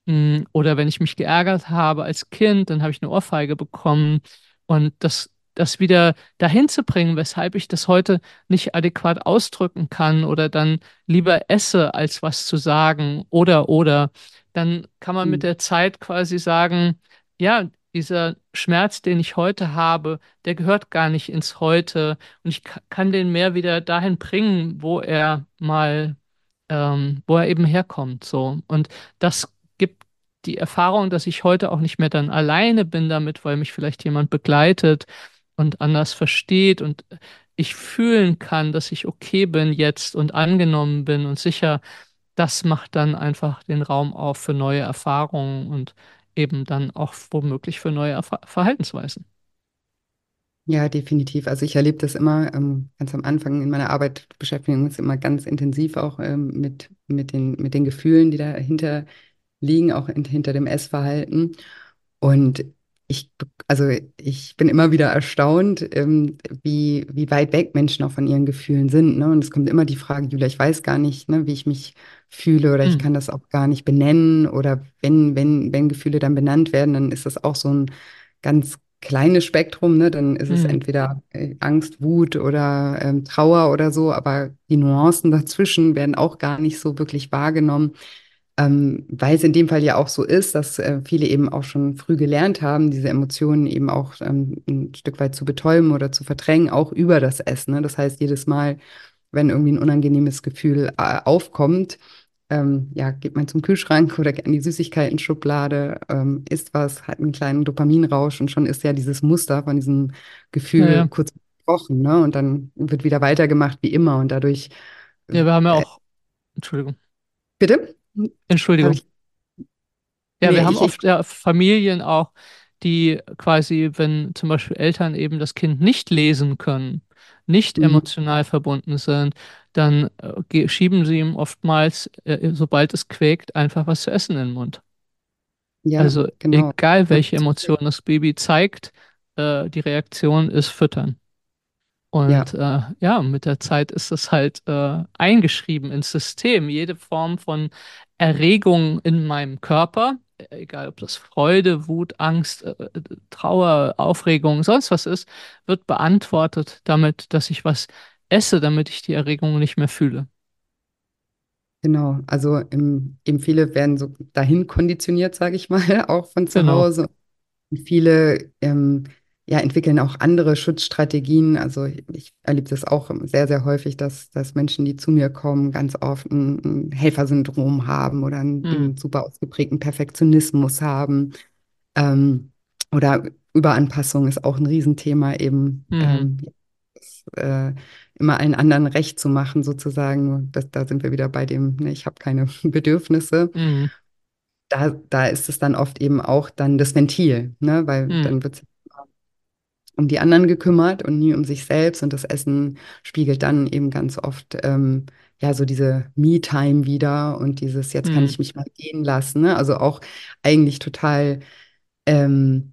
Speaker 2: Mm, Oder wenn ich mich geärgert habe als Kind, dann habe ich eine Ohrfeige bekommen. Und das, das wieder dahin zu bringen, weshalb ich das heute nicht adäquat ausdrücken kann oder dann lieber esse, als was zu sagen oder oder, dann kann man mit
Speaker 1: Mhm.
Speaker 2: der Zeit quasi sagen, ja, dieser Schmerz, den ich heute habe, der gehört gar nicht ins Heute und ich ka- kann den mehr wieder dahin bringen, wo er mal, ähm, wo er eben herkommt, so. Und das gibt die Erfahrung, dass ich heute auch nicht mehr dann alleine bin damit, weil mich vielleicht jemand begleitet und anders versteht und ich fühlen kann, dass ich okay bin jetzt und angenommen bin und sicher, das macht dann einfach den Raum auf für neue Erfahrungen und eben dann auch womöglich für neue Erfa- Verhaltensweisen.
Speaker 1: Ja, definitiv. Also ich erlebe das immer ähm, ganz am Anfang in meiner Arbeit, beschäftigen wir uns immer ganz intensiv auch ähm, mit, mit den, mit den Gefühlen, die dahinter liegen, auch in, hinter dem Essverhalten. Und ich, also ich bin immer wieder erstaunt, ähm, wie, wie weit weg Menschen auch von ihren Gefühlen sind. Ne? Und es kommt immer die Frage, Julia, ich weiß gar nicht, ne, wie ich mich fühle oder ich
Speaker 2: Hm,
Speaker 1: kann das auch gar nicht benennen. Oder wenn, wenn, wenn Gefühle dann benannt werden, dann ist das auch so ein ganz kleines Spektrum. Ne? Dann ist es
Speaker 2: hm,
Speaker 1: entweder äh, Angst, Wut oder ähm, Trauer oder so, aber die Nuancen dazwischen werden auch gar nicht so wirklich wahrgenommen. Ähm, weil es in dem Fall ja auch so ist, dass äh, viele eben auch schon früh gelernt haben, diese Emotionen eben auch ähm, ein Stück weit zu betäuben oder zu verdrängen, auch über das Essen. Ne? Das heißt, jedes Mal, wenn irgendwie ein unangenehmes Gefühl äh, aufkommt, ähm, ja, geht man zum Kühlschrank oder an die Süßigkeiten-Schublade, ähm, isst was, hat einen kleinen Dopaminrausch und schon ist ja dieses Muster von diesem
Speaker 2: ja,
Speaker 1: Gefühl
Speaker 2: ja.
Speaker 1: kurz gebrochen, ne? Und dann wird wieder weitergemacht wie immer und dadurch,
Speaker 2: Ja, wir haben ja
Speaker 1: äh,
Speaker 2: auch, Entschuldigung,
Speaker 1: bitte? Habe
Speaker 2: Entschuldigung.
Speaker 1: ich,
Speaker 2: Ja,
Speaker 1: nee,
Speaker 2: wir haben
Speaker 1: ich, ich,
Speaker 2: oft ja Familien auch, die quasi, wenn zum Beispiel Eltern eben das Kind nicht lesen können, nicht
Speaker 1: mhm.
Speaker 2: emotional verbunden sind, dann äh, ge- schieben sie ihm oftmals, äh, sobald es quäkt, einfach was zu essen in den Mund.
Speaker 1: Ja,
Speaker 2: Also
Speaker 1: genau.
Speaker 2: egal,
Speaker 1: Und
Speaker 2: welche Emotion das Baby zeigt, äh, die Reaktion ist Füttern.
Speaker 1: ja,
Speaker 2: Und äh, ja, mit der Zeit ist das halt äh, eingeschrieben ins System. Jede Form von Erregung in meinem Körper, äh, egal ob das Freude, Wut, Angst, äh, äh, Trauer, Aufregung, sonst was ist, wird beantwortet damit, dass ich was esse, damit ich die Erregung nicht mehr fühle.
Speaker 1: genau. Also im, eben viele werden so dahin konditioniert, sage ich mal, auch von zu
Speaker 2: Genau.
Speaker 1: Hause. Viele ähm, ja, entwickeln auch andere Schutzstrategien. Also ich, ich erlebe das auch sehr, sehr häufig, dass, dass Menschen, die zu mir kommen, ganz oft ein, ein Helfersyndrom haben oder einen,
Speaker 2: Hm,
Speaker 1: einen super ausgeprägten Perfektionismus haben. Ähm, oder Überanpassung ist auch ein Riesenthema eben.
Speaker 2: mhm,
Speaker 1: Ähm, das, äh, immer allen anderen recht zu machen, sozusagen. Nur Das, da sind wir wieder bei dem, ne, ich habe keine Bedürfnisse.
Speaker 2: mhm,
Speaker 1: Da, da ist es dann oft eben auch dann das Ventil, ne? Weil
Speaker 2: mhm,
Speaker 1: dann wird um die anderen gekümmert und nie um sich selbst. Und das Essen spiegelt dann eben ganz oft ähm, ja so diese Me-Time wieder und dieses, jetzt kann
Speaker 2: mhm.
Speaker 1: ich mich mal gehen lassen. Ne? Also auch eigentlich total ähm,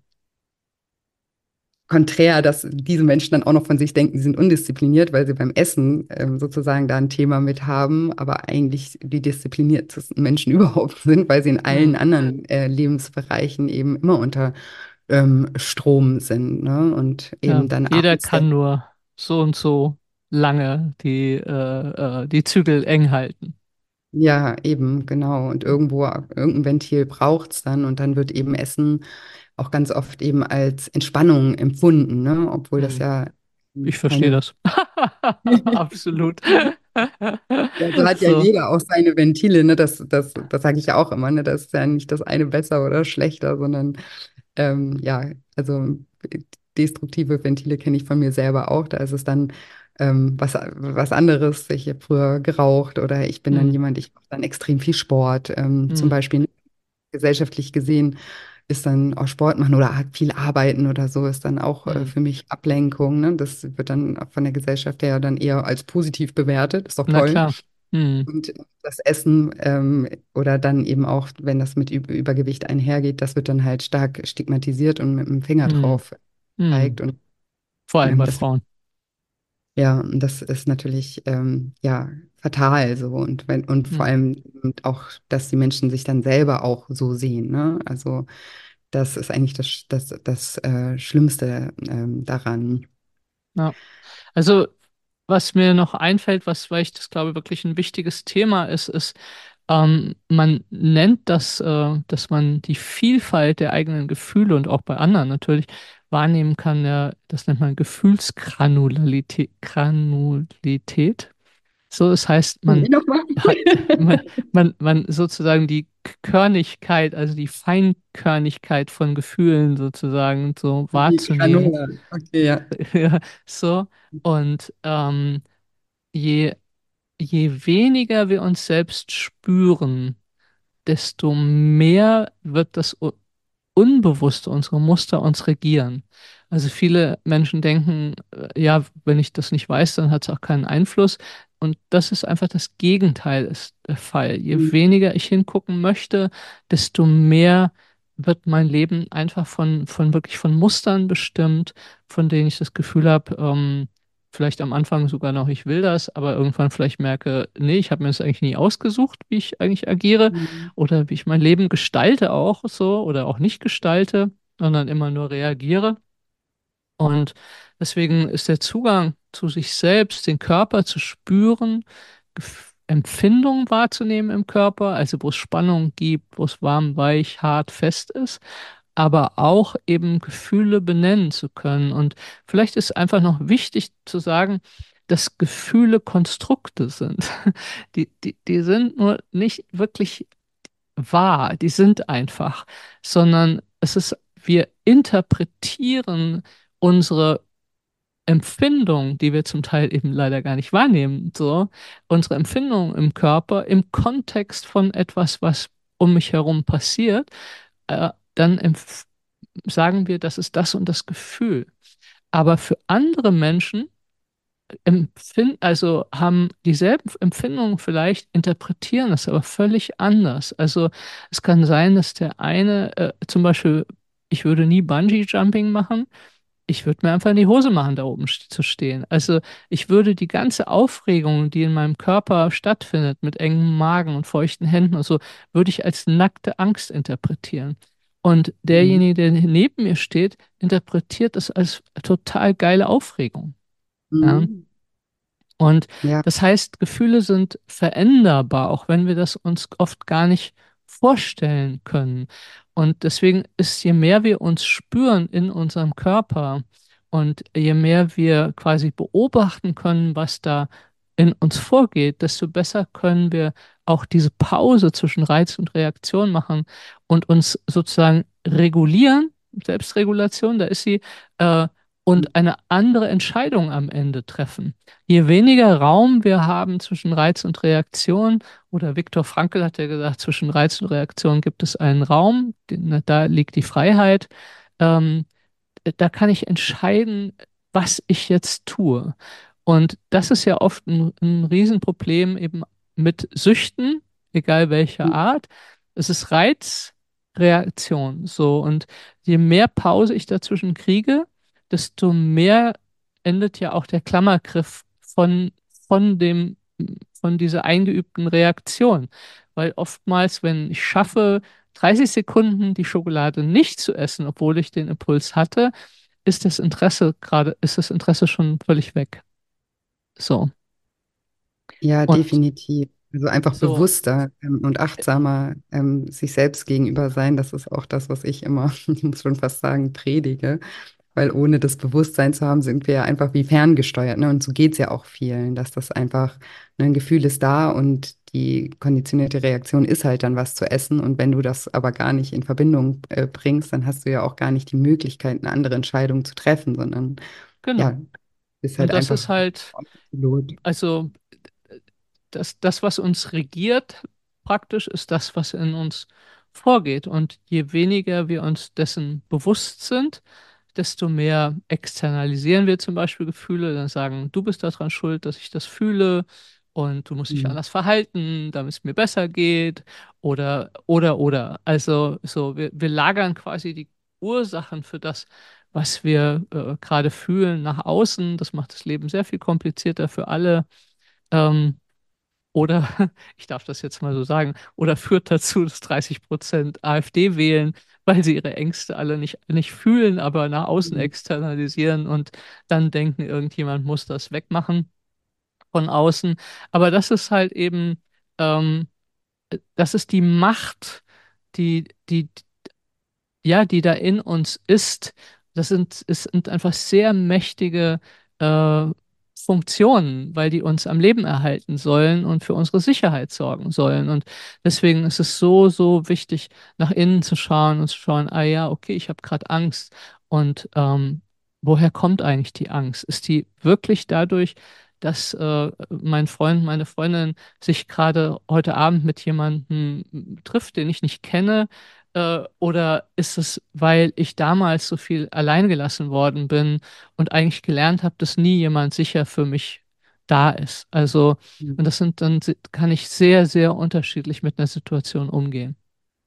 Speaker 1: konträr, dass diese Menschen dann auch noch von sich denken, sie sind undiszipliniert, weil sie beim Essen ähm, sozusagen da ein Thema mit haben, aber eigentlich die diszipliniertesten Menschen überhaupt sind, weil sie in allen
Speaker 2: Mhm.
Speaker 1: anderen äh, Lebensbereichen eben immer unter ähm, Strom sind, ne? Und
Speaker 2: Ja,
Speaker 1: eben dann
Speaker 2: jeder
Speaker 1: abends der,
Speaker 2: kann nur so und so lange die, äh, äh, die Zügel eng halten.
Speaker 1: ja, eben, genau. Und irgendwo, irgendein Ventil braucht es dann und dann wird eben Essen auch ganz oft eben als Entspannung empfunden, ne? Obwohl das
Speaker 2: Mhm.
Speaker 1: ja
Speaker 2: Ich verstehe
Speaker 1: keine.
Speaker 2: das. Absolut.
Speaker 1: Ja, so hat ja
Speaker 2: So,
Speaker 1: jeder auch seine Ventile, ne? Das, das, das sage ich ja auch immer, ne? Das ist ja nicht das eine besser oder schlechter, sondern ähm, ja, also destruktive Ventile kenne ich von mir selber auch. Da ist es dann ähm, was, was anderes. Ich habe früher geraucht oder ich bin dann
Speaker 2: hm,
Speaker 1: jemand, ich mache dann extrem viel Sport. Ähm, zum
Speaker 2: hm,
Speaker 1: Beispiel gesellschaftlich gesehen ist dann auch Sport machen oder viel arbeiten oder so, ist dann auch äh,
Speaker 2: hm.
Speaker 1: für mich Ablenkung. Ne? Das wird dann von der Gesellschaft her dann eher als positiv bewertet. Ist doch
Speaker 2: Na
Speaker 1: toll.
Speaker 2: klar. Hm,
Speaker 1: Und das Essen ähm, oder dann eben auch, wenn das mit Ü- Übergewicht einhergeht, das wird dann halt stark stigmatisiert und mit dem Finger
Speaker 2: hm,
Speaker 1: drauf
Speaker 2: hm.
Speaker 1: gezeigt. Und
Speaker 2: Vor allem
Speaker 1: ähm,
Speaker 2: bei
Speaker 1: das,
Speaker 2: Frauen.
Speaker 1: Ja, und das ist natürlich ähm, ja fatal so und wenn und
Speaker 2: Hm.
Speaker 1: vor allem auch, dass die Menschen sich dann selber auch so sehen, ne? Also das ist eigentlich das, das, das äh, Schlimmste ähm, daran.
Speaker 2: Ja. Also, was mir noch einfällt, was, weil ich das glaube, wirklich ein wichtiges Thema ist, ist, ähm, man nennt das, äh, dass man die Vielfalt der eigenen Gefühle und auch bei anderen natürlich wahrnehmen kann, ja, das nennt man Gefühlsgranularität. Granulität. So, das heißt,
Speaker 1: Wie
Speaker 2: man
Speaker 1: nochmal?
Speaker 2: hat, man, man, man sozusagen die Körnigkeit, also die Feinkörnigkeit von Gefühlen sozusagen so
Speaker 1: Die
Speaker 2: wahrzunehmen.
Speaker 1: Granola. Okay, ja.
Speaker 2: Ja, so. Und ähm, je, je weniger wir uns selbst spüren, desto mehr wird das U- Unbewusste, unsere Muster uns regieren. Also viele Menschen denken, äh, ja, wenn ich das nicht weiß, dann hat es auch keinen Einfluss. Und das ist einfach das Gegenteil ist der Fall. Je
Speaker 1: Mhm.
Speaker 2: weniger ich hingucken möchte, desto mehr wird mein Leben einfach von, von wirklich von Mustern bestimmt, von denen ich das Gefühl habe, ähm, vielleicht am Anfang sogar noch, ich will das, aber irgendwann vielleicht merke, nee, ich habe mir das eigentlich nie ausgesucht, wie ich eigentlich agiere
Speaker 1: Mhm.
Speaker 2: oder wie ich mein Leben gestalte auch so oder auch nicht gestalte, sondern immer nur reagiere. Und deswegen ist der Zugang zu sich selbst, den Körper zu spüren, Gef- Empfindungen wahrzunehmen im Körper, also wo es Spannung gibt, wo es warm, weich, hart, fest ist, aber auch eben Gefühle benennen zu können. Und vielleicht ist einfach noch wichtig zu sagen, dass Gefühle Konstrukte sind. Die, die, die sind nur nicht wirklich wahr, die sind einfach, sondern es ist, wir interpretieren unsere Empfindungen, die wir zum Teil eben leider gar nicht wahrnehmen, so, unsere Empfindungen im Körper im Kontext von etwas, was um mich herum passiert, äh, dann empf- sagen wir, das ist das und das Gefühl. Aber für andere Menschen empfinden, also haben dieselben Empfindungen vielleicht, interpretieren das aber völlig anders. Also es kann sein, dass der eine, äh, zum Beispiel, ich würde nie Bungee-Jumping machen, ich würde mir einfach in die Hose machen, da oben st- zu stehen. Also ich würde die ganze Aufregung, die in meinem Körper stattfindet, mit engem Magen und feuchten Händen und so, würde ich als nackte Angst interpretieren. Und
Speaker 1: Mhm.
Speaker 2: derjenige, der neben mir steht, interpretiert das als total geile Aufregung. Ja?
Speaker 1: Mhm.
Speaker 2: Und
Speaker 1: Ja,
Speaker 2: das heißt, Gefühle sind veränderbar, auch wenn wir das uns oft gar nicht vorstellen können. Und deswegen ist, je mehr wir uns spüren in unserem Körper und je mehr wir quasi beobachten können, was da in uns vorgeht, desto besser können wir auch diese Pause zwischen Reiz und Reaktion machen und uns sozusagen regulieren. Selbstregulation, da ist sie, äh, und eine andere Entscheidung am Ende treffen. Je weniger Raum wir haben zwischen Reiz und Reaktion, oder Viktor Frankl hat ja gesagt, zwischen Reiz und Reaktion gibt es einen Raum, den- da liegt die Freiheit. Ähm, Da kann ich entscheiden, was ich jetzt tue. Und das ist ja oft ein, ein Riesenproblem eben mit Süchten, egal welcher Art. Es ist Reiz, Reaktion, so. Und je mehr Pause ich dazwischen kriege, desto mehr endet ja auch der Klammergriff von, von dem, von dieser eingeübten Reaktion. Weil oftmals, wenn ich schaffe, dreißig Sekunden die Schokolade nicht zu essen, obwohl ich den Impuls hatte, ist das Interesse gerade, ist das Interesse schon völlig weg. So.
Speaker 1: ja,
Speaker 2: Und
Speaker 1: definitiv. Also einfach
Speaker 2: so,
Speaker 1: bewusster ähm, und achtsamer ähm, sich selbst gegenüber sein, das ist auch das, was ich immer, ich muss schon fast sagen, predige. Weil ohne das Bewusstsein zu haben, sind wir ja einfach wie ferngesteuert. Ne? Und so geht es ja auch vielen, dass das einfach, ne, ein Gefühl ist da und die konditionierte Reaktion ist halt dann was zu essen. Und wenn du das aber gar nicht in Verbindung äh, bringst, dann hast du ja auch gar nicht die Möglichkeit, eine andere Entscheidung zu treffen, sondern
Speaker 2: genau.
Speaker 1: ja, bist halt
Speaker 2: Und das ist
Speaker 1: einfach
Speaker 2: halt,
Speaker 1: Pilot.
Speaker 2: also das, das, was uns regiert, praktisch, ist das, was in uns vorgeht. Und je weniger wir uns dessen bewusst sind, desto mehr externalisieren wir zum Beispiel Gefühle, dann sagen, du bist daran schuld, dass ich das fühle und du musst dich
Speaker 1: Mhm.
Speaker 2: anders verhalten, damit es mir besser geht oder, oder, oder. Also so, wir, wir lagern quasi die Ursachen für das, was wir äh, gerade fühlen, nach außen. Das macht das Leben sehr viel komplizierter für alle. Ähm, oder, ich darf das jetzt mal so sagen, oder führt dazu, dass dreißig Prozent AfD wählen, weil sie ihre Ängste alle nicht, nicht fühlen, aber nach außen
Speaker 1: Mhm.
Speaker 2: externalisieren und dann denken, irgendjemand muss das wegmachen von außen. Aber das ist halt eben, ähm, das ist die Macht, die, die, ja, die da in uns ist. Das sind, es sind einfach sehr mächtige äh, Funktionen, weil die uns am Leben erhalten sollen und für unsere Sicherheit sorgen sollen. Und deswegen ist es so, so wichtig, nach innen zu schauen und zu schauen, ah ja, okay, ich habe gerade Angst. Und ähm, woher kommt eigentlich die Angst? Ist die wirklich dadurch, dass äh, mein Freund, meine Freundin sich gerade heute Abend mit jemandem trifft, den ich nicht kenne? Äh, oder ist es, weil ich damals so viel allein gelassen worden bin und eigentlich gelernt habe, dass nie jemand sicher für mich da ist? Also, und das sind dann, si- kann ich sehr, sehr unterschiedlich mit einer Situation umgehen.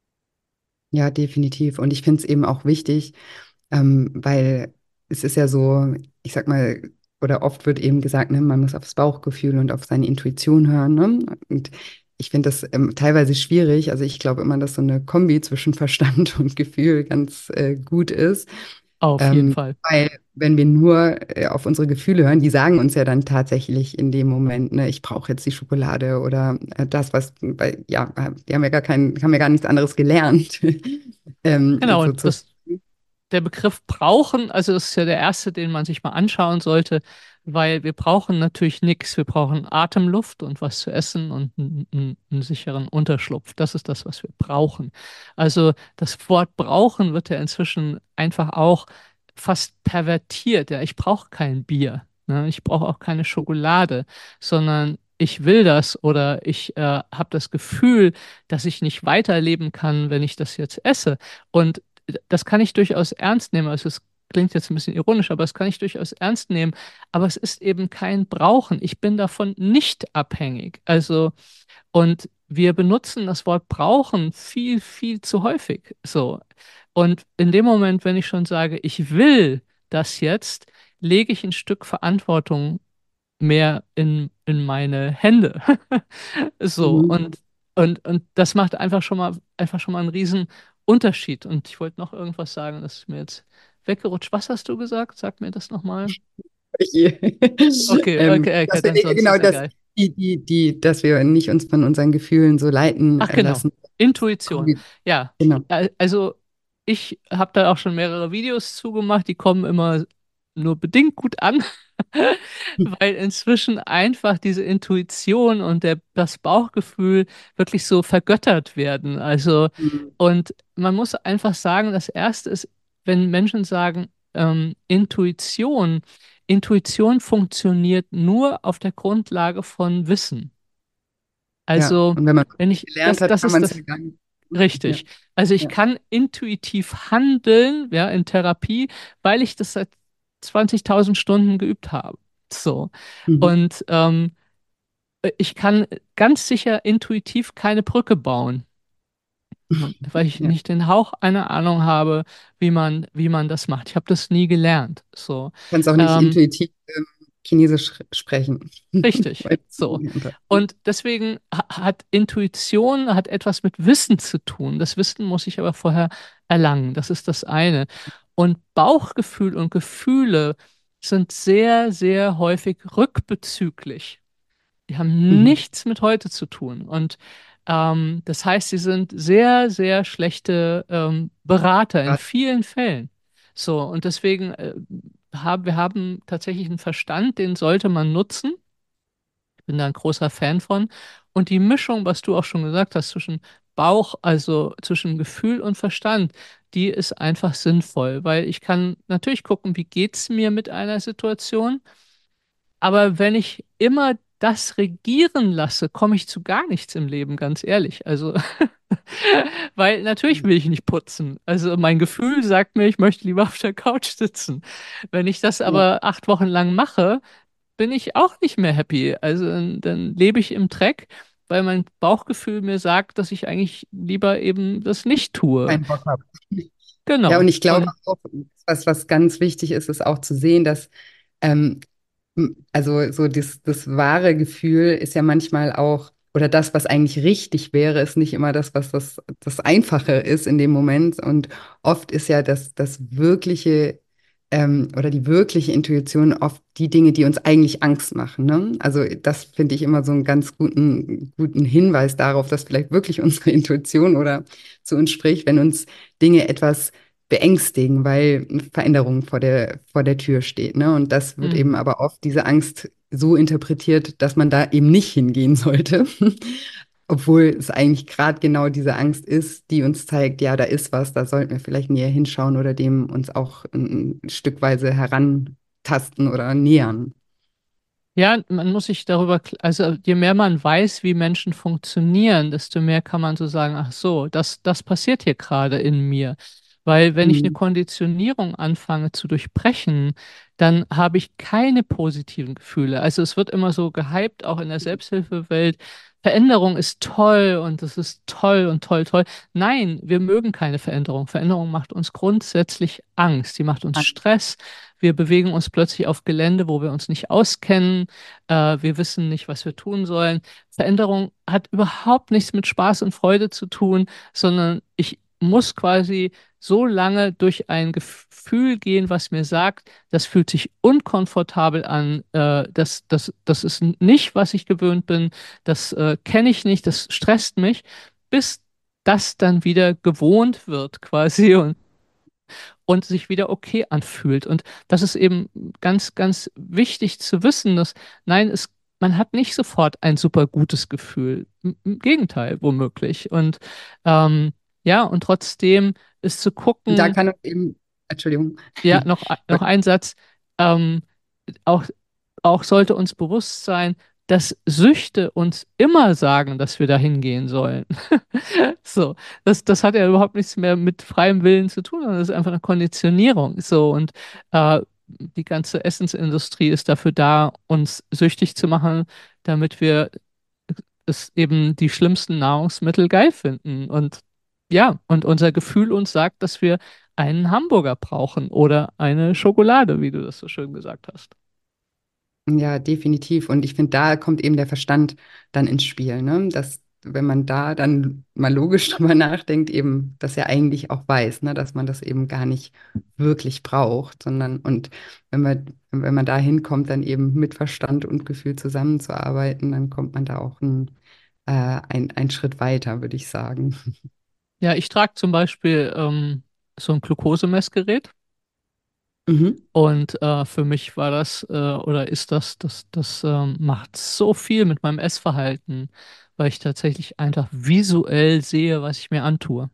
Speaker 1: Ja, definitiv. Und ich finde es eben auch wichtig, ähm, weil es ist ja so, ich sag mal, oder oft wird eben gesagt, ne, man muss aufs Bauchgefühl und auf seine Intuition hören. Ne? Und ich finde das ähm, teilweise schwierig. Also ich glaube immer, dass so eine Kombi zwischen Verstand und Gefühl ganz äh, gut ist.
Speaker 2: Auf jeden
Speaker 1: Ähm,
Speaker 2: Fall.
Speaker 1: weil wenn wir nur äh, auf unsere Gefühle hören, die sagen uns ja dann tatsächlich in dem Moment, ne, ich brauche jetzt die Schokolade oder äh, das, was, weil, ja, die haben ja gar kein, haben ja gar nichts anderes gelernt. ähm,
Speaker 2: Genau, und
Speaker 1: sozusagen.
Speaker 2: das, der Begriff brauchen, also das ist ja der erste, den man sich mal anschauen sollte, weil wir brauchen natürlich nichts. Wir brauchen Atemluft und was zu essen und einen, einen, einen sicheren Unterschlupf. Das ist das, was wir brauchen. Also das Wort brauchen wird ja inzwischen einfach auch fast pervertiert. Ja, ich brauche kein Bier, ne? Ich brauche auch keine Schokolade, sondern ich will das oder ich äh, habe das Gefühl, dass ich nicht weiterleben kann, wenn ich das jetzt esse. Und das kann ich durchaus ernst nehmen. Also es klingt jetzt ein bisschen ironisch, aber das kann ich durchaus ernst nehmen. Aber es ist eben kein Brauchen. Ich bin davon nicht abhängig. Also, und wir benutzen das Wort brauchen viel, viel zu häufig. So. Und in dem Moment, wenn ich schon sage, ich will das jetzt, lege ich ein Stück Verantwortung mehr in, in meine Hände. So,
Speaker 1: Mhm.
Speaker 2: und, und, und das macht einfach schon mal, einfach schon mal einen riesen Unterschied. Und ich wollte noch irgendwas sagen, das ist mir jetzt weggerutscht. Was hast du gesagt? Sag mir das nochmal.
Speaker 1: Okay.
Speaker 2: Okay,
Speaker 1: ähm,
Speaker 2: okay, okay,
Speaker 1: dass wir,
Speaker 2: dann
Speaker 1: äh,
Speaker 2: sonst ist
Speaker 1: genau, dass
Speaker 2: egal.
Speaker 1: die, die, die, dass wir nicht uns von unseren Gefühlen so leiten
Speaker 2: Ach
Speaker 1: äh,
Speaker 2: genau,
Speaker 1: lassen.
Speaker 2: Intuition. Ja,
Speaker 1: Genau.
Speaker 2: Al- also ich habe da auch schon mehrere Videos zugemacht, die kommen immer nur bedingt gut an, weil inzwischen einfach diese Intuition und der, das Bauchgefühl wirklich so vergöttert werden. Also,
Speaker 1: Mhm.
Speaker 2: und man muss einfach sagen, das Erste ist, wenn Menschen sagen, ähm, Intuition, Intuition funktioniert nur auf der Grundlage von Wissen.
Speaker 1: Ja,
Speaker 2: Also,
Speaker 1: und wenn man
Speaker 2: wenn
Speaker 1: nicht
Speaker 2: ich,
Speaker 1: gelernt
Speaker 2: das,
Speaker 1: hat,
Speaker 2: das
Speaker 1: kann
Speaker 2: ist
Speaker 1: man es ja
Speaker 2: das
Speaker 1: gar nicht. Ja,
Speaker 2: richtig. Also ich
Speaker 1: ja.
Speaker 2: kann intuitiv handeln, ja, in Therapie, weil ich das seit zwanzigtausend Stunden geübt habe. So.
Speaker 1: Mhm.
Speaker 2: Und ähm, ich kann ganz sicher intuitiv keine Brücke bauen, weil ich
Speaker 1: Ja.
Speaker 2: nicht den Hauch einer Ahnung habe, wie man, wie man das macht. Ich habe das nie gelernt. So.
Speaker 1: Kannst auch nicht
Speaker 2: Ähm,
Speaker 1: intuitiv ähm, Chinesisch sprechen.
Speaker 2: Richtig,
Speaker 1: Weil du
Speaker 2: so.
Speaker 1: nie gelernt hast.
Speaker 2: Und deswegen ha- hat Intuition hat etwas mit Wissen zu tun. Das Wissen muss ich aber vorher erlangen. Das ist das eine. Und Bauchgefühl und Gefühle sind sehr, sehr häufig rückbezüglich. Die haben
Speaker 1: Mhm.
Speaker 2: nichts mit heute zu tun. Und ähm, das heißt, sie sind sehr, sehr schlechte ähm, Berater in
Speaker 1: Grad-
Speaker 2: vielen Fällen. So, und deswegen äh, haben wir haben tatsächlich einen Verstand, den sollte man nutzen. Bin da ein großer Fan von. Und die Mischung, was du auch schon gesagt hast, zwischen Bauch, also zwischen Gefühl und Verstand, die ist einfach sinnvoll, weil ich kann natürlich gucken, wie geht es mir mit einer Situation, aber wenn ich immer das regieren lasse, komme ich zu gar nichts im Leben, ganz ehrlich. Also, weil natürlich will ich nicht putzen. Also mein Gefühl sagt mir, ich möchte lieber auf der Couch sitzen. Wenn ich das
Speaker 1: Ja,
Speaker 2: aber acht Wochen lang mache, bin ich auch nicht mehr happy. Also dann, dann lebe ich im Dreck, weil mein Bauchgefühl mir sagt, dass ich eigentlich lieber eben das nicht tue.
Speaker 1: keinen Bock habe. Ja, und
Speaker 2: Genau.
Speaker 1: ich glaube
Speaker 2: Und
Speaker 1: auch, was, was ganz wichtig ist, ist auch zu sehen, dass ähm, m- also so das, das wahre Gefühl ist ja manchmal auch, oder das, was eigentlich richtig wäre, ist nicht immer das, was das, das Einfache ist in dem Moment. Und oft ist ja das, das wirkliche ähm, oder die wirkliche Intuition oft die Dinge, die uns eigentlich Angst machen. Ne? Also das finde ich immer so einen ganz guten, guten Hinweis darauf, dass vielleicht wirklich unsere Intuition oder zu uns spricht, wenn uns Dinge etwas beängstigen, weil eine Veränderung vor der, vor der Tür steht. Ne? Und das wird
Speaker 2: hm.
Speaker 1: eben aber oft diese Angst so interpretiert, dass man da eben nicht hingehen sollte. Obwohl es eigentlich gerade genau diese Angst ist, die uns zeigt, ja, da ist was, da sollten wir vielleicht näher hinschauen oder dem uns auch ein, ein Stückweise herantasten oder nähern.
Speaker 2: Ja, man muss sich darüber, kl- also je mehr man weiß, wie Menschen funktionieren, desto mehr kann man so sagen, ach so, das, das passiert hier gerade in mir. Weil wenn ich eine
Speaker 1: Mhm.
Speaker 2: Konditionierung anfange zu durchbrechen, dann habe ich keine positiven Gefühle. Also es wird immer so gehypt, auch in der Selbsthilfewelt, Veränderung ist toll und es ist toll und toll, toll. Nein, wir mögen keine Veränderung. Veränderung macht uns grundsätzlich Angst, die macht uns Stress. Wir bewegen uns plötzlich auf Gelände, wo wir uns nicht auskennen. Äh, wir wissen nicht, was wir tun sollen. Veränderung hat überhaupt nichts mit Spaß und Freude zu tun, sondern ich muss quasi so lange durch ein Gefühl gehen, was mir sagt, das fühlt sich unkomfortabel an, äh, das, das, das ist nicht, was ich gewöhnt bin, das äh, kenne ich nicht, das stresst mich, bis das dann wieder gewohnt wird quasi und und sich wieder okay anfühlt. Und das ist eben ganz, ganz wichtig zu wissen, dass nein, es, man hat nicht sofort ein super gutes Gefühl. Im im Gegenteil, womöglich. Und ähm, ja, und trotzdem ist zu
Speaker 1: Und da
Speaker 2: gucken,
Speaker 1: kann es eben, Entschuldigung,
Speaker 2: ja, noch, ein- noch ein Satz, ähm, auch, auch sollte uns bewusst sein, dass Süchte uns immer sagen, dass wir dahin gehen sollen. So, das, das hat ja überhaupt nichts mehr mit freiem Willen zu tun, sondern das ist einfach eine Konditionierung. So, und äh, die ganze Essensindustrie ist dafür da, uns süchtig zu machen, damit wir es eben die schlimmsten Nahrungsmittel geil finden. Und ja, und unser Gefühl uns sagt, dass wir einen Hamburger brauchen oder eine Schokolade, wie du das so schön gesagt hast.
Speaker 1: ja, definitiv. Und ich finde, da kommt eben der Verstand dann ins Spiel, ne? Dass, wenn man da dann mal logisch drüber nachdenkt, eben das ja eigentlich auch weiß, ne? Dass man das eben gar nicht wirklich braucht, sondern und wenn man, wenn man da hinkommt, dann eben mit Verstand und Gefühl zusammenzuarbeiten, dann kommt man da auch ein, äh, ein, ein Schritt weiter, würde ich sagen.
Speaker 2: Ja, ich trage zum Beispiel ähm, so ein Glukosemessgerät.
Speaker 1: Mhm.
Speaker 2: Und äh, für mich war das äh, oder ist das, das, das ähm, macht so viel mit meinem Essverhalten, weil ich tatsächlich einfach visuell sehe, was ich mir antue.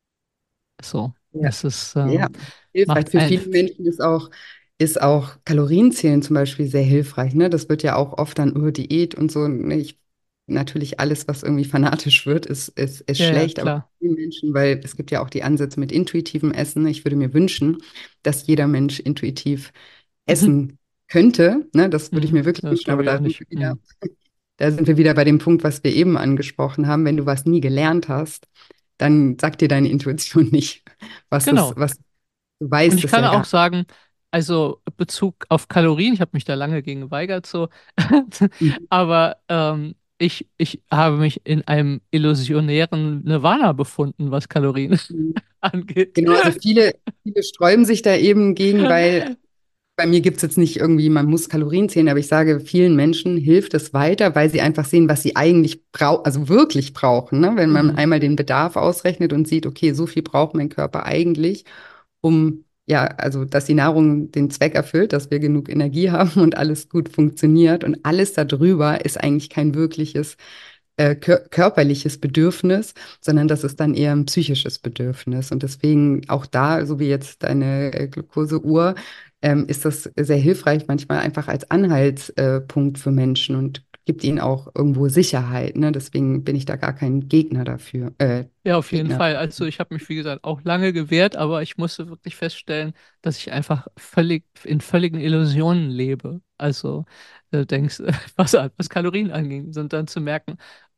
Speaker 2: So,
Speaker 1: Ja.
Speaker 2: es ist,
Speaker 1: Ja,
Speaker 2: ähm,
Speaker 1: hilfreich.
Speaker 2: macht
Speaker 1: Für
Speaker 2: ein,
Speaker 1: viele Menschen ist auch, ist auch Kalorienzählen zum Beispiel sehr hilfreich. Ne? Das wird ja auch oft dann über Diät und so. Ne? Ich, natürlich alles, was irgendwie fanatisch wird, ist, ist, ist
Speaker 2: ja, ja,
Speaker 1: schlecht, aber für
Speaker 2: klar.
Speaker 1: viele Menschen, weil es gibt ja auch die Ansätze mit intuitivem Essen. Ich würde mir wünschen, dass jeder Mensch intuitiv
Speaker 2: Mhm.
Speaker 1: essen könnte. Ne? Das würde ich
Speaker 2: Mhm.
Speaker 1: mir wirklich
Speaker 2: Das
Speaker 1: wünschen, aber
Speaker 2: glaube ich
Speaker 1: da
Speaker 2: auch
Speaker 1: sind
Speaker 2: nicht.
Speaker 1: wir wieder,
Speaker 2: Mhm.
Speaker 1: da sind wir wieder bei dem Punkt, was wir eben angesprochen haben. Wenn du was nie gelernt hast, dann sagt dir deine Intuition nicht, was das,
Speaker 2: Genau.
Speaker 1: was du
Speaker 2: Und
Speaker 1: weißt
Speaker 2: ich
Speaker 1: es
Speaker 2: kann
Speaker 1: ja
Speaker 2: auch
Speaker 1: gar
Speaker 2: sagen, also Bezug auf Kalorien, ich habe mich da lange gegen geweigert, so,
Speaker 1: nicht.
Speaker 2: aber ähm, ich, ich habe mich in einem illusionären Nirvana befunden, was Kalorien
Speaker 1: Mhm.
Speaker 2: angeht.
Speaker 1: Genau, also viele, viele sträuben sich da eben gegen, weil bei mir gibt es jetzt nicht irgendwie, man muss Kalorien zählen, aber ich sage, vielen Menschen hilft es weiter, weil sie einfach sehen, was sie eigentlich brauchen, also wirklich brauchen. Ne? Wenn man
Speaker 2: Mhm.
Speaker 1: einmal den Bedarf ausrechnet und sieht, okay, so viel braucht mein Körper eigentlich, um, ja, also dass die Nahrung den Zweck erfüllt, dass wir genug Energie haben und alles gut funktioniert. Und alles darüber ist eigentlich kein wirkliches äh, kör körperliches Bedürfnis, sondern das ist dann eher ein psychisches Bedürfnis. Und deswegen auch da, so wie jetzt deine äh, Glukoseuhr, ähm, ist das sehr hilfreich, manchmal einfach als Anhaltspunkt für Menschen und gibt ihnen auch irgendwo Sicherheit. Ne? Deswegen bin ich da gar kein Gegner dafür. Äh,
Speaker 2: Ja, auf jeden
Speaker 1: Gegner.
Speaker 2: Fall. Also ich habe mich, wie gesagt, auch lange gewehrt, aber ich musste wirklich feststellen, dass ich einfach völlig in völligen Illusionen lebe. Also äh, denkst, was, was Kalorien angeht, und dann zu merken,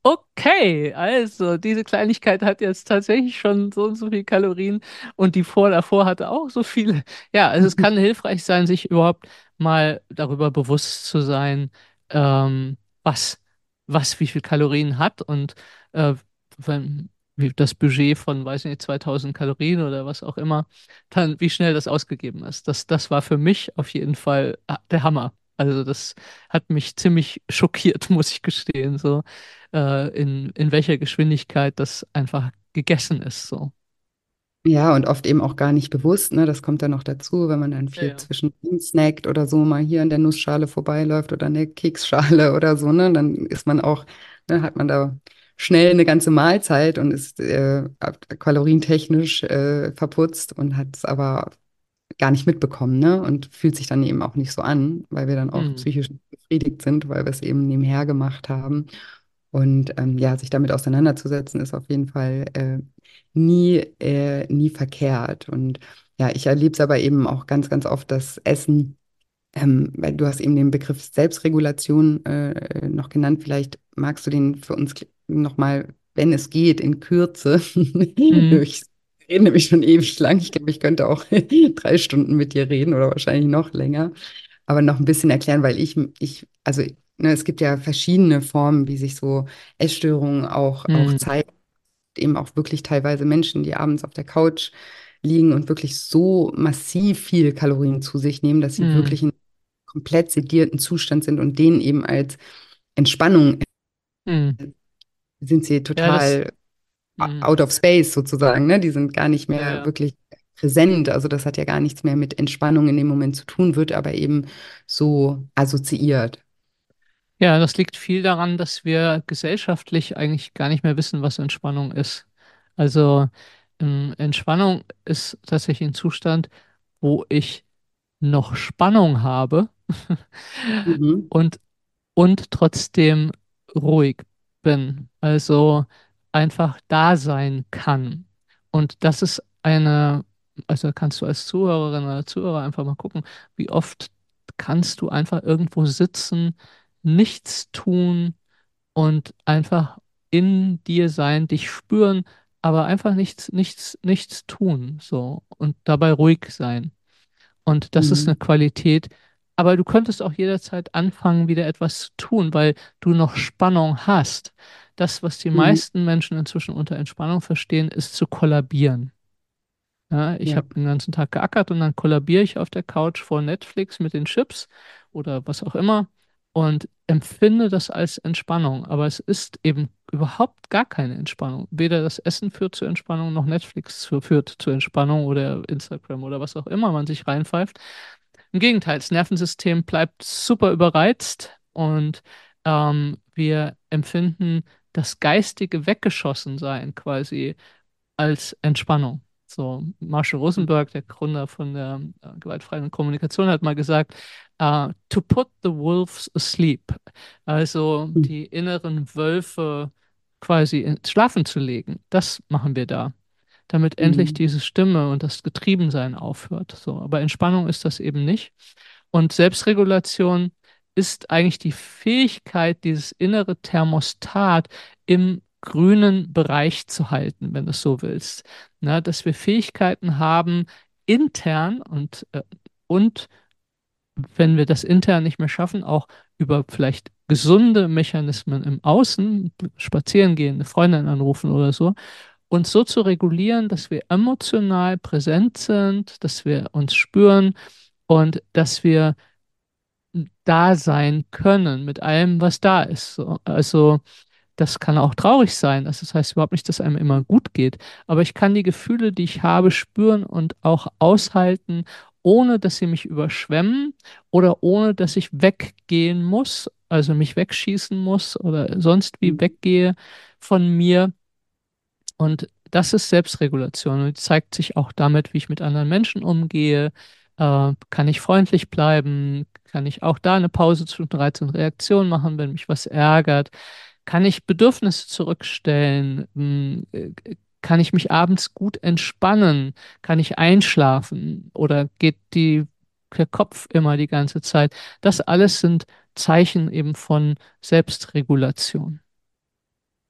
Speaker 2: Okay, also diese Kleinigkeit hat jetzt tatsächlich schon so und so viele Kalorien und die vor davor hatte auch so viele. Ja, also es kann hilfreich sein, sich überhaupt mal darüber bewusst zu sein, ähm, was, was wie viel Kalorien hat und äh, wenn wie das Budget von, weiß nicht, zweitausend Kalorien oder was auch immer, dann wie schnell das ausgegeben ist. Das, das war für mich auf jeden Fall ah, der Hammer. Also das hat mich ziemlich schockiert, muss ich gestehen. So äh, in, in welcher Geschwindigkeit das einfach gegessen ist. So.
Speaker 1: Ja, und oft eben auch gar nicht bewusst, ne? Das kommt dann noch dazu, wenn man dann
Speaker 2: Ja,
Speaker 1: viel
Speaker 2: ja.
Speaker 1: zwischendrin snackt oder so mal hier an der Nussschale vorbeiläuft oder an der Keksschale oder so, ne? Dann ist man auch, ne, hat man da schnell eine ganze Mahlzeit und ist äh, ab- kalorientechnisch äh, verputzt und hat es aber gar nicht mitbekommen, ne? Und fühlt sich dann eben auch nicht so an, weil wir dann auch
Speaker 2: Hm,
Speaker 1: psychisch befriedigt sind, weil wir es eben nebenher gemacht haben. Und ähm, ja, sich damit auseinanderzusetzen, ist auf jeden Fall äh, nie, äh, nie verkehrt. Und ja, ich erlebe es aber eben auch ganz, ganz oft, dass Essen, ähm, weil du hast eben den Begriff Selbstregulation äh, noch genannt, vielleicht magst du den für uns nochmal, wenn es geht, in Kürze.
Speaker 2: hm,
Speaker 1: Ich rede nämlich schon ewig lang. Ich glaube, ich könnte auch drei Stunden mit dir reden oder wahrscheinlich noch länger. Aber noch ein bisschen erklären, weil ich, ich, also ne, es gibt ja verschiedene Formen, wie sich so Essstörungen auch, auch
Speaker 2: hm,
Speaker 1: zeigen. Eben auch wirklich teilweise Menschen, die abends auf der Couch liegen und wirklich so massiv viel Kalorien zu sich nehmen, dass sie
Speaker 2: hm,
Speaker 1: wirklich in einem komplett sedierten Zustand sind und denen eben als Entspannung
Speaker 2: hm.
Speaker 1: sind sie
Speaker 2: Ja, das,
Speaker 1: total
Speaker 2: hm,
Speaker 1: out of space sozusagen, ne? Die sind gar nicht
Speaker 2: ja,
Speaker 1: mehr
Speaker 2: ja.
Speaker 1: wirklich präsent. Also das hat ja gar nichts mehr mit Entspannung in dem Moment zu tun, wird aber eben so assoziiert.
Speaker 2: Ja, das liegt viel daran, dass wir gesellschaftlich eigentlich gar nicht mehr wissen, was Entspannung ist. Also ähm, Entspannung ist tatsächlich ein Zustand, wo ich noch Spannung habe
Speaker 1: Mhm.
Speaker 2: und und trotzdem ruhig bin. Also einfach da sein kann. Und das ist eine, also kannst du als Zuhörerin oder Zuhörer einfach mal gucken, wie oft kannst du einfach irgendwo sitzen, nichts tun und einfach in dir sein, dich spüren, aber einfach nichts, nichts, nichts tun, so und dabei ruhig sein. Und das ist eine
Speaker 1: Mhm.
Speaker 2: Qualität. Aber du könntest auch jederzeit anfangen, wieder etwas zu tun, weil du noch Spannung hast. Das, was die
Speaker 1: Mhm.
Speaker 2: meisten Menschen inzwischen unter Entspannung verstehen, ist zu kollabieren. Ja, ich
Speaker 1: Ja.
Speaker 2: habe den ganzen Tag geackert und dann kollabiere ich auf der Couch vor Netflix mit den Chips oder was auch immer und empfinde das als Entspannung. Aber es ist eben überhaupt gar keine Entspannung. Weder das Essen führt zur Entspannung, noch Netflix zu, führt zur Entspannung oder Instagram oder was auch immer man sich reinpfeift. Im Gegenteil, das Nervensystem bleibt super überreizt und ähm, wir empfinden das geistige Weggeschossensein quasi als Entspannung. So, Marshall Rosenberg, der Gründer von der äh, gewaltfreien Kommunikation, hat mal gesagt, äh, to put the wolves asleep, also
Speaker 1: Mhm.
Speaker 2: die inneren Wölfe quasi ins Schlafen zu legen. Das machen wir da, damit endlich
Speaker 1: Mhm.
Speaker 2: diese Stimme und das Getriebensein aufhört. So, aber Entspannung ist das eben nicht. Und Selbstregulation ist eigentlich die Fähigkeit, dieses innere Thermostat im grünen Bereich zu halten, wenn du es so willst. Na, dass wir Fähigkeiten haben, intern und, äh, und wenn wir das intern nicht mehr schaffen, auch über vielleicht gesunde Mechanismen im Außen, spazieren gehen, eine Freundin anrufen oder so, uns so zu regulieren, dass wir emotional präsent sind, dass wir uns spüren und dass wir da sein können mit allem, was da ist. So. Also das kann auch traurig sein. Also das heißt überhaupt nicht, dass einem immer gut geht. Aber ich kann die Gefühle, die ich habe, spüren und auch aushalten, ohne dass sie mich überschwemmen oder ohne dass ich weggehen muss, also mich wegschießen muss oder sonst wie
Speaker 1: Mhm.
Speaker 2: weggehe von mir. Und das ist Selbstregulation und die zeigt sich auch damit, wie ich mit anderen Menschen umgehe. Äh, kann ich freundlich bleiben? Kann ich auch da eine Pause zwischen Reiz und Reaktion machen, wenn mich was ärgert? Kann ich Bedürfnisse zurückstellen? Hm, äh, Kann ich mich abends gut entspannen? Kann ich einschlafen? Oder geht die, der Kopf immer die ganze Zeit? Das alles sind Zeichen eben von Selbstregulation.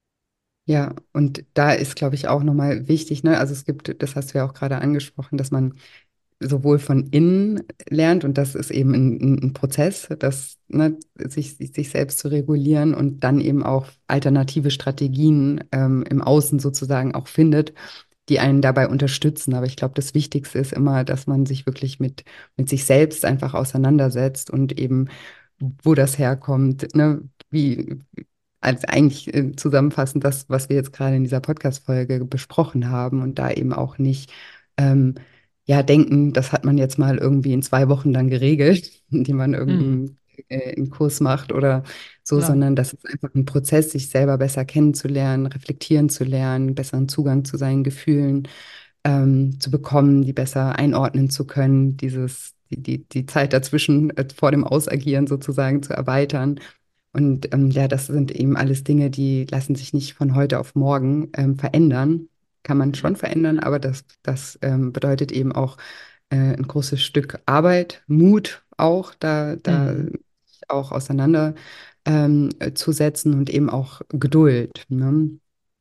Speaker 1: Ja, und da ist, glaube ich, auch nochmal wichtig, ne? Also es gibt, das hast du ja auch gerade angesprochen, dass man sowohl von innen lernt und das ist eben ein, ein, ein Prozess, das, ne, sich, sich, sich selbst zu regulieren und dann eben auch alternative Strategien ähm, im Außen sozusagen auch findet, die einen dabei unterstützen. Aber ich glaube, das Wichtigste ist immer, dass man sich wirklich mit, mit sich selbst einfach auseinandersetzt und eben, wo das herkommt, ne, wie, als eigentlich äh, zusammenfassend das, was wir jetzt gerade in dieser Podcast-Folge besprochen haben und da eben auch nicht ähm, ja, denken, das hat man jetzt mal irgendwie in zwei Wochen dann geregelt, indem man
Speaker 2: Hm,
Speaker 1: irgendeinen äh, einen Kurs macht oder so,
Speaker 2: klar.
Speaker 1: sondern das ist einfach ein Prozess, sich selber besser kennenzulernen, reflektieren zu lernen, besseren Zugang zu seinen Gefühlen ähm, zu bekommen, die besser einordnen zu können, dieses, die, die, die Zeit dazwischen äh, vor dem Ausagieren sozusagen zu erweitern. Und ähm, ja, das sind eben alles Dinge, die lassen sich nicht von heute auf morgen ähm, verändern. Kann man schon verändern, aber das, das ähm, bedeutet eben auch äh, ein großes Stück Arbeit, Mut auch, da, da
Speaker 2: Hm,
Speaker 1: sich auch auseinander ähm, zu setzen und eben auch Geduld. Ne?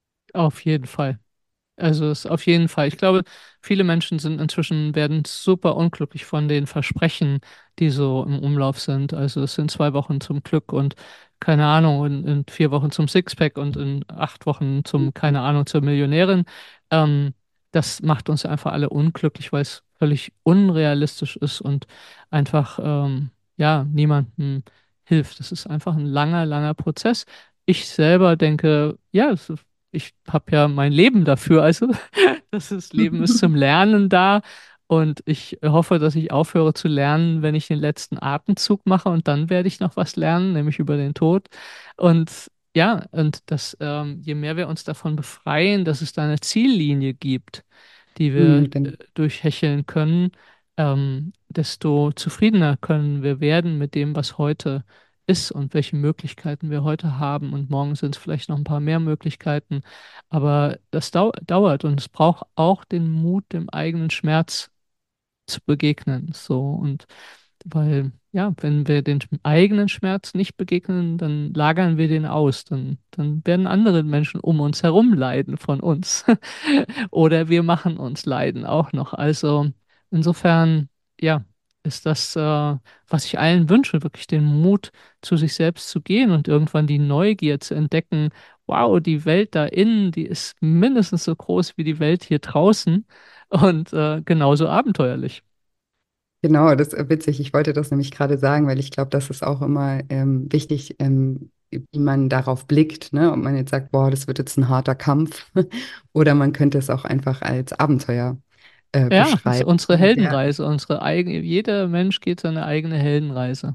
Speaker 2: auf jeden Fall. Also es ist auf jeden Fall. Ich glaube, viele Menschen sind inzwischen, werden super unglücklich von den Versprechen, die so im Umlauf sind. Also es sind zwei Wochen zum Glück und keine Ahnung, in, in vier Wochen zum Sixpack und in acht Wochen zum, keine Ahnung, zur Millionärin. Ähm, Das macht uns einfach alle unglücklich, weil es völlig unrealistisch ist und einfach, ähm, ja, niemandem hilft. Das ist einfach ein langer, langer Prozess. Ich selber denke, ja, es ist, ich habe ja mein Leben dafür, also das ist, Leben ist zum Lernen da und ich hoffe, dass ich aufhöre zu lernen, wenn ich den letzten Atemzug mache und dann werde ich noch was lernen, nämlich über den Tod. Und ja, und das, ähm, je mehr wir uns davon befreien, dass es da eine Ziellinie gibt, die wir
Speaker 1: Hm,
Speaker 2: äh,
Speaker 1: denn,
Speaker 2: durchhecheln können, ähm, desto zufriedener können wir werden mit dem, was heute ist und welche Möglichkeiten wir heute haben. Und morgen sind es vielleicht noch ein paar mehr Möglichkeiten. Aber das dau dauert und es braucht auch den Mut, dem eigenen Schmerz zu begegnen. So und weil, ja, wenn wir den eigenen Schmerz nicht begegnen, dann lagern wir den aus. Dann, dann werden andere Menschen um uns herum leiden von uns. Oder wir machen uns leiden auch noch. Also insofern, ja, ist das, äh, was ich allen wünsche, wirklich den Mut, zu sich selbst zu gehen und irgendwann die Neugier zu entdecken. Wow, die Welt da innen, die ist mindestens so groß wie die Welt hier draußen und äh, genauso abenteuerlich.
Speaker 1: genau, das ist witzig. Ich wollte das nämlich gerade sagen, weil ich glaube, das ist auch immer ähm, wichtig, ähm, wie man darauf blickt, ne? Ob man jetzt sagt, boah, das wird jetzt ein harter Kampf, oder man könnte es auch einfach als Abenteuer äh,
Speaker 2: Ja, das ist
Speaker 1: beschreiben.
Speaker 2: unsere
Speaker 1: Ja,
Speaker 2: Heldenreise, unsere eigene, jeder Mensch geht seine eigene Heldenreise.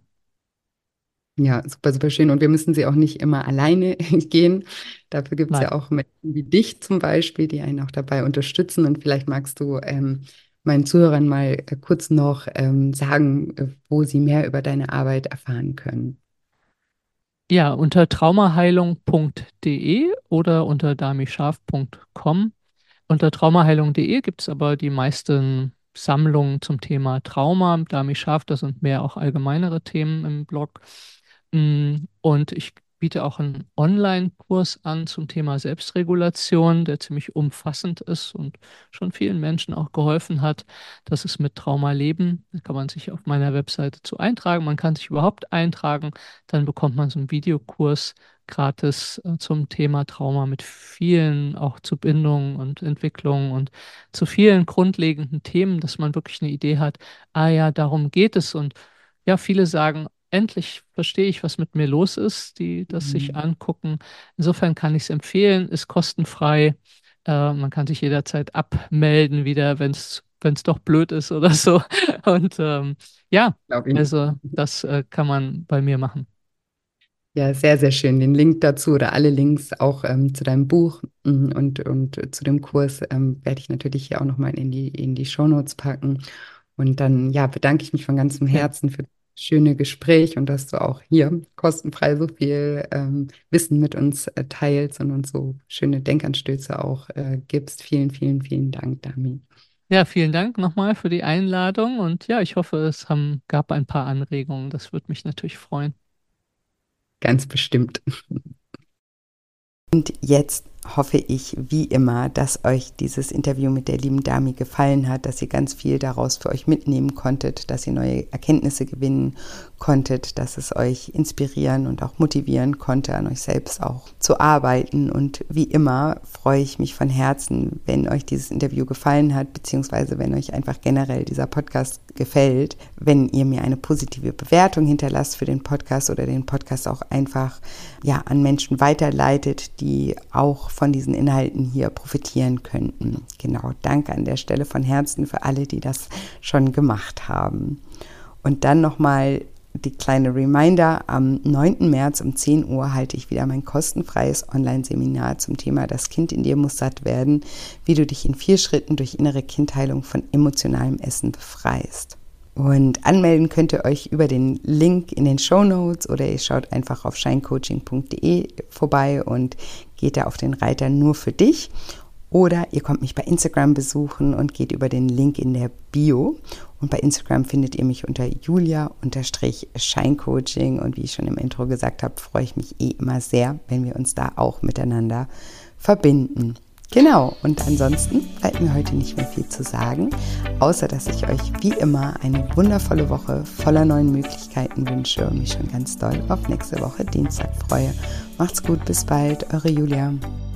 Speaker 1: ja, super, super schön. Und wir müssen sie auch nicht immer alleine gehen. Dafür gibt es
Speaker 2: Nein.
Speaker 1: ja auch Menschen wie dich zum Beispiel, die einen auch dabei unterstützen. Und vielleicht magst du ähm, meinen Zuhörern mal äh, kurz noch ähm, sagen, äh, wo sie mehr über deine Arbeit erfahren können.
Speaker 2: Ja, unter traumaheilung punkt de oder unter damischarf punkt com. Unter traumaheilung punkt de gibt es aber die meisten Sammlungen zum Thema Trauma. Dami Scharf, das sind mehr auch allgemeinere Themen im Blog. Mm, Und ich biete auch einen Online-Kurs an zum Thema Selbstregulation, der ziemlich umfassend ist und schon vielen Menschen auch geholfen hat. Das ist mit Trauma leben. Da kann man sich auf meiner Webseite zu eintragen. Man kann sich überhaupt eintragen. Dann bekommt man so einen Videokurs gratis äh, zum Thema Trauma mit vielen, auch zu Bindung und Entwicklung und zu vielen grundlegenden Themen, dass man wirklich eine Idee hat, ah ja, darum geht es. Und ja, viele sagen, endlich verstehe ich, was mit mir los ist, die das sich
Speaker 1: Mhm.
Speaker 2: angucken. Insofern kann ich es empfehlen, ist kostenfrei. Äh, man kann sich jederzeit abmelden wieder, wenn es wenn es doch blöd ist oder so. Und ähm, ja,
Speaker 1: Glaube ich.
Speaker 2: also das äh, kann man bei mir machen.
Speaker 1: Ja, sehr, sehr schön. Den Link dazu oder alle Links auch ähm, zu deinem Buch mm, und, und äh, zu dem Kurs ähm, werde ich natürlich hier auch nochmal in die, in die Shownotes packen. Und dann, ja, bedanke ich mich von ganzem
Speaker 2: Ja.
Speaker 1: Herzen für das schöne Gespräch und dass du auch hier kostenfrei so viel ähm, Wissen mit uns äh, teilst und uns so schöne Denkanstöße auch äh, gibst. Vielen, vielen, vielen Dank, Dami.
Speaker 2: Ja, vielen Dank nochmal für die Einladung und ja, ich hoffe, es haben, gab ein paar Anregungen. Das würde mich natürlich freuen.
Speaker 1: Ganz bestimmt. Und jetzt hoffe ich wie immer, dass euch dieses Interview mit der lieben Dami gefallen hat, dass ihr ganz viel daraus für euch mitnehmen konntet, dass ihr neue Erkenntnisse gewinnen konntet, dass es euch inspirieren und auch motivieren konnte, an euch selbst auch zu arbeiten. Und wie immer freue ich mich von Herzen, wenn euch dieses Interview gefallen hat, beziehungsweise wenn euch einfach generell dieser Podcast gefällt, wenn ihr mir eine positive Bewertung hinterlasst für den Podcast oder den Podcast auch einfach ja, an Menschen weiterleitet, die auch von diesen Inhalten hier profitieren könnten. Genau, danke an der Stelle von Herzen für alle, die das schon gemacht haben. Und dann nochmal die kleine Reminder, am neunten März um zehn Uhr halte ich wieder mein kostenfreies Online-Seminar zum Thema Das Kind in dir muss satt werden, wie du dich in vier Schritten durch innere Kindheilung von emotionalem Essen befreist. Und anmelden könnt ihr euch über den Link in den Shownotes oder ihr schaut einfach auf shinecoaching punkt de vorbei und geht da auf den Reiter nur für dich. Oder ihr kommt mich bei Instagram besuchen und geht über den Link in der Bio. Und bei Instagram findet ihr mich unter julia-shinecoaching. Und wie ich schon im Intro gesagt habe, freue ich mich eh immer sehr, wenn wir uns da auch miteinander verbinden. Genau, und ansonsten bleibt mir heute nicht mehr viel zu sagen, außer dass ich euch wie immer eine wundervolle Woche voller neuen Möglichkeiten wünsche und mich schon ganz doll auf nächste Woche Dienstag freue. Macht's gut, bis bald, eure Julia.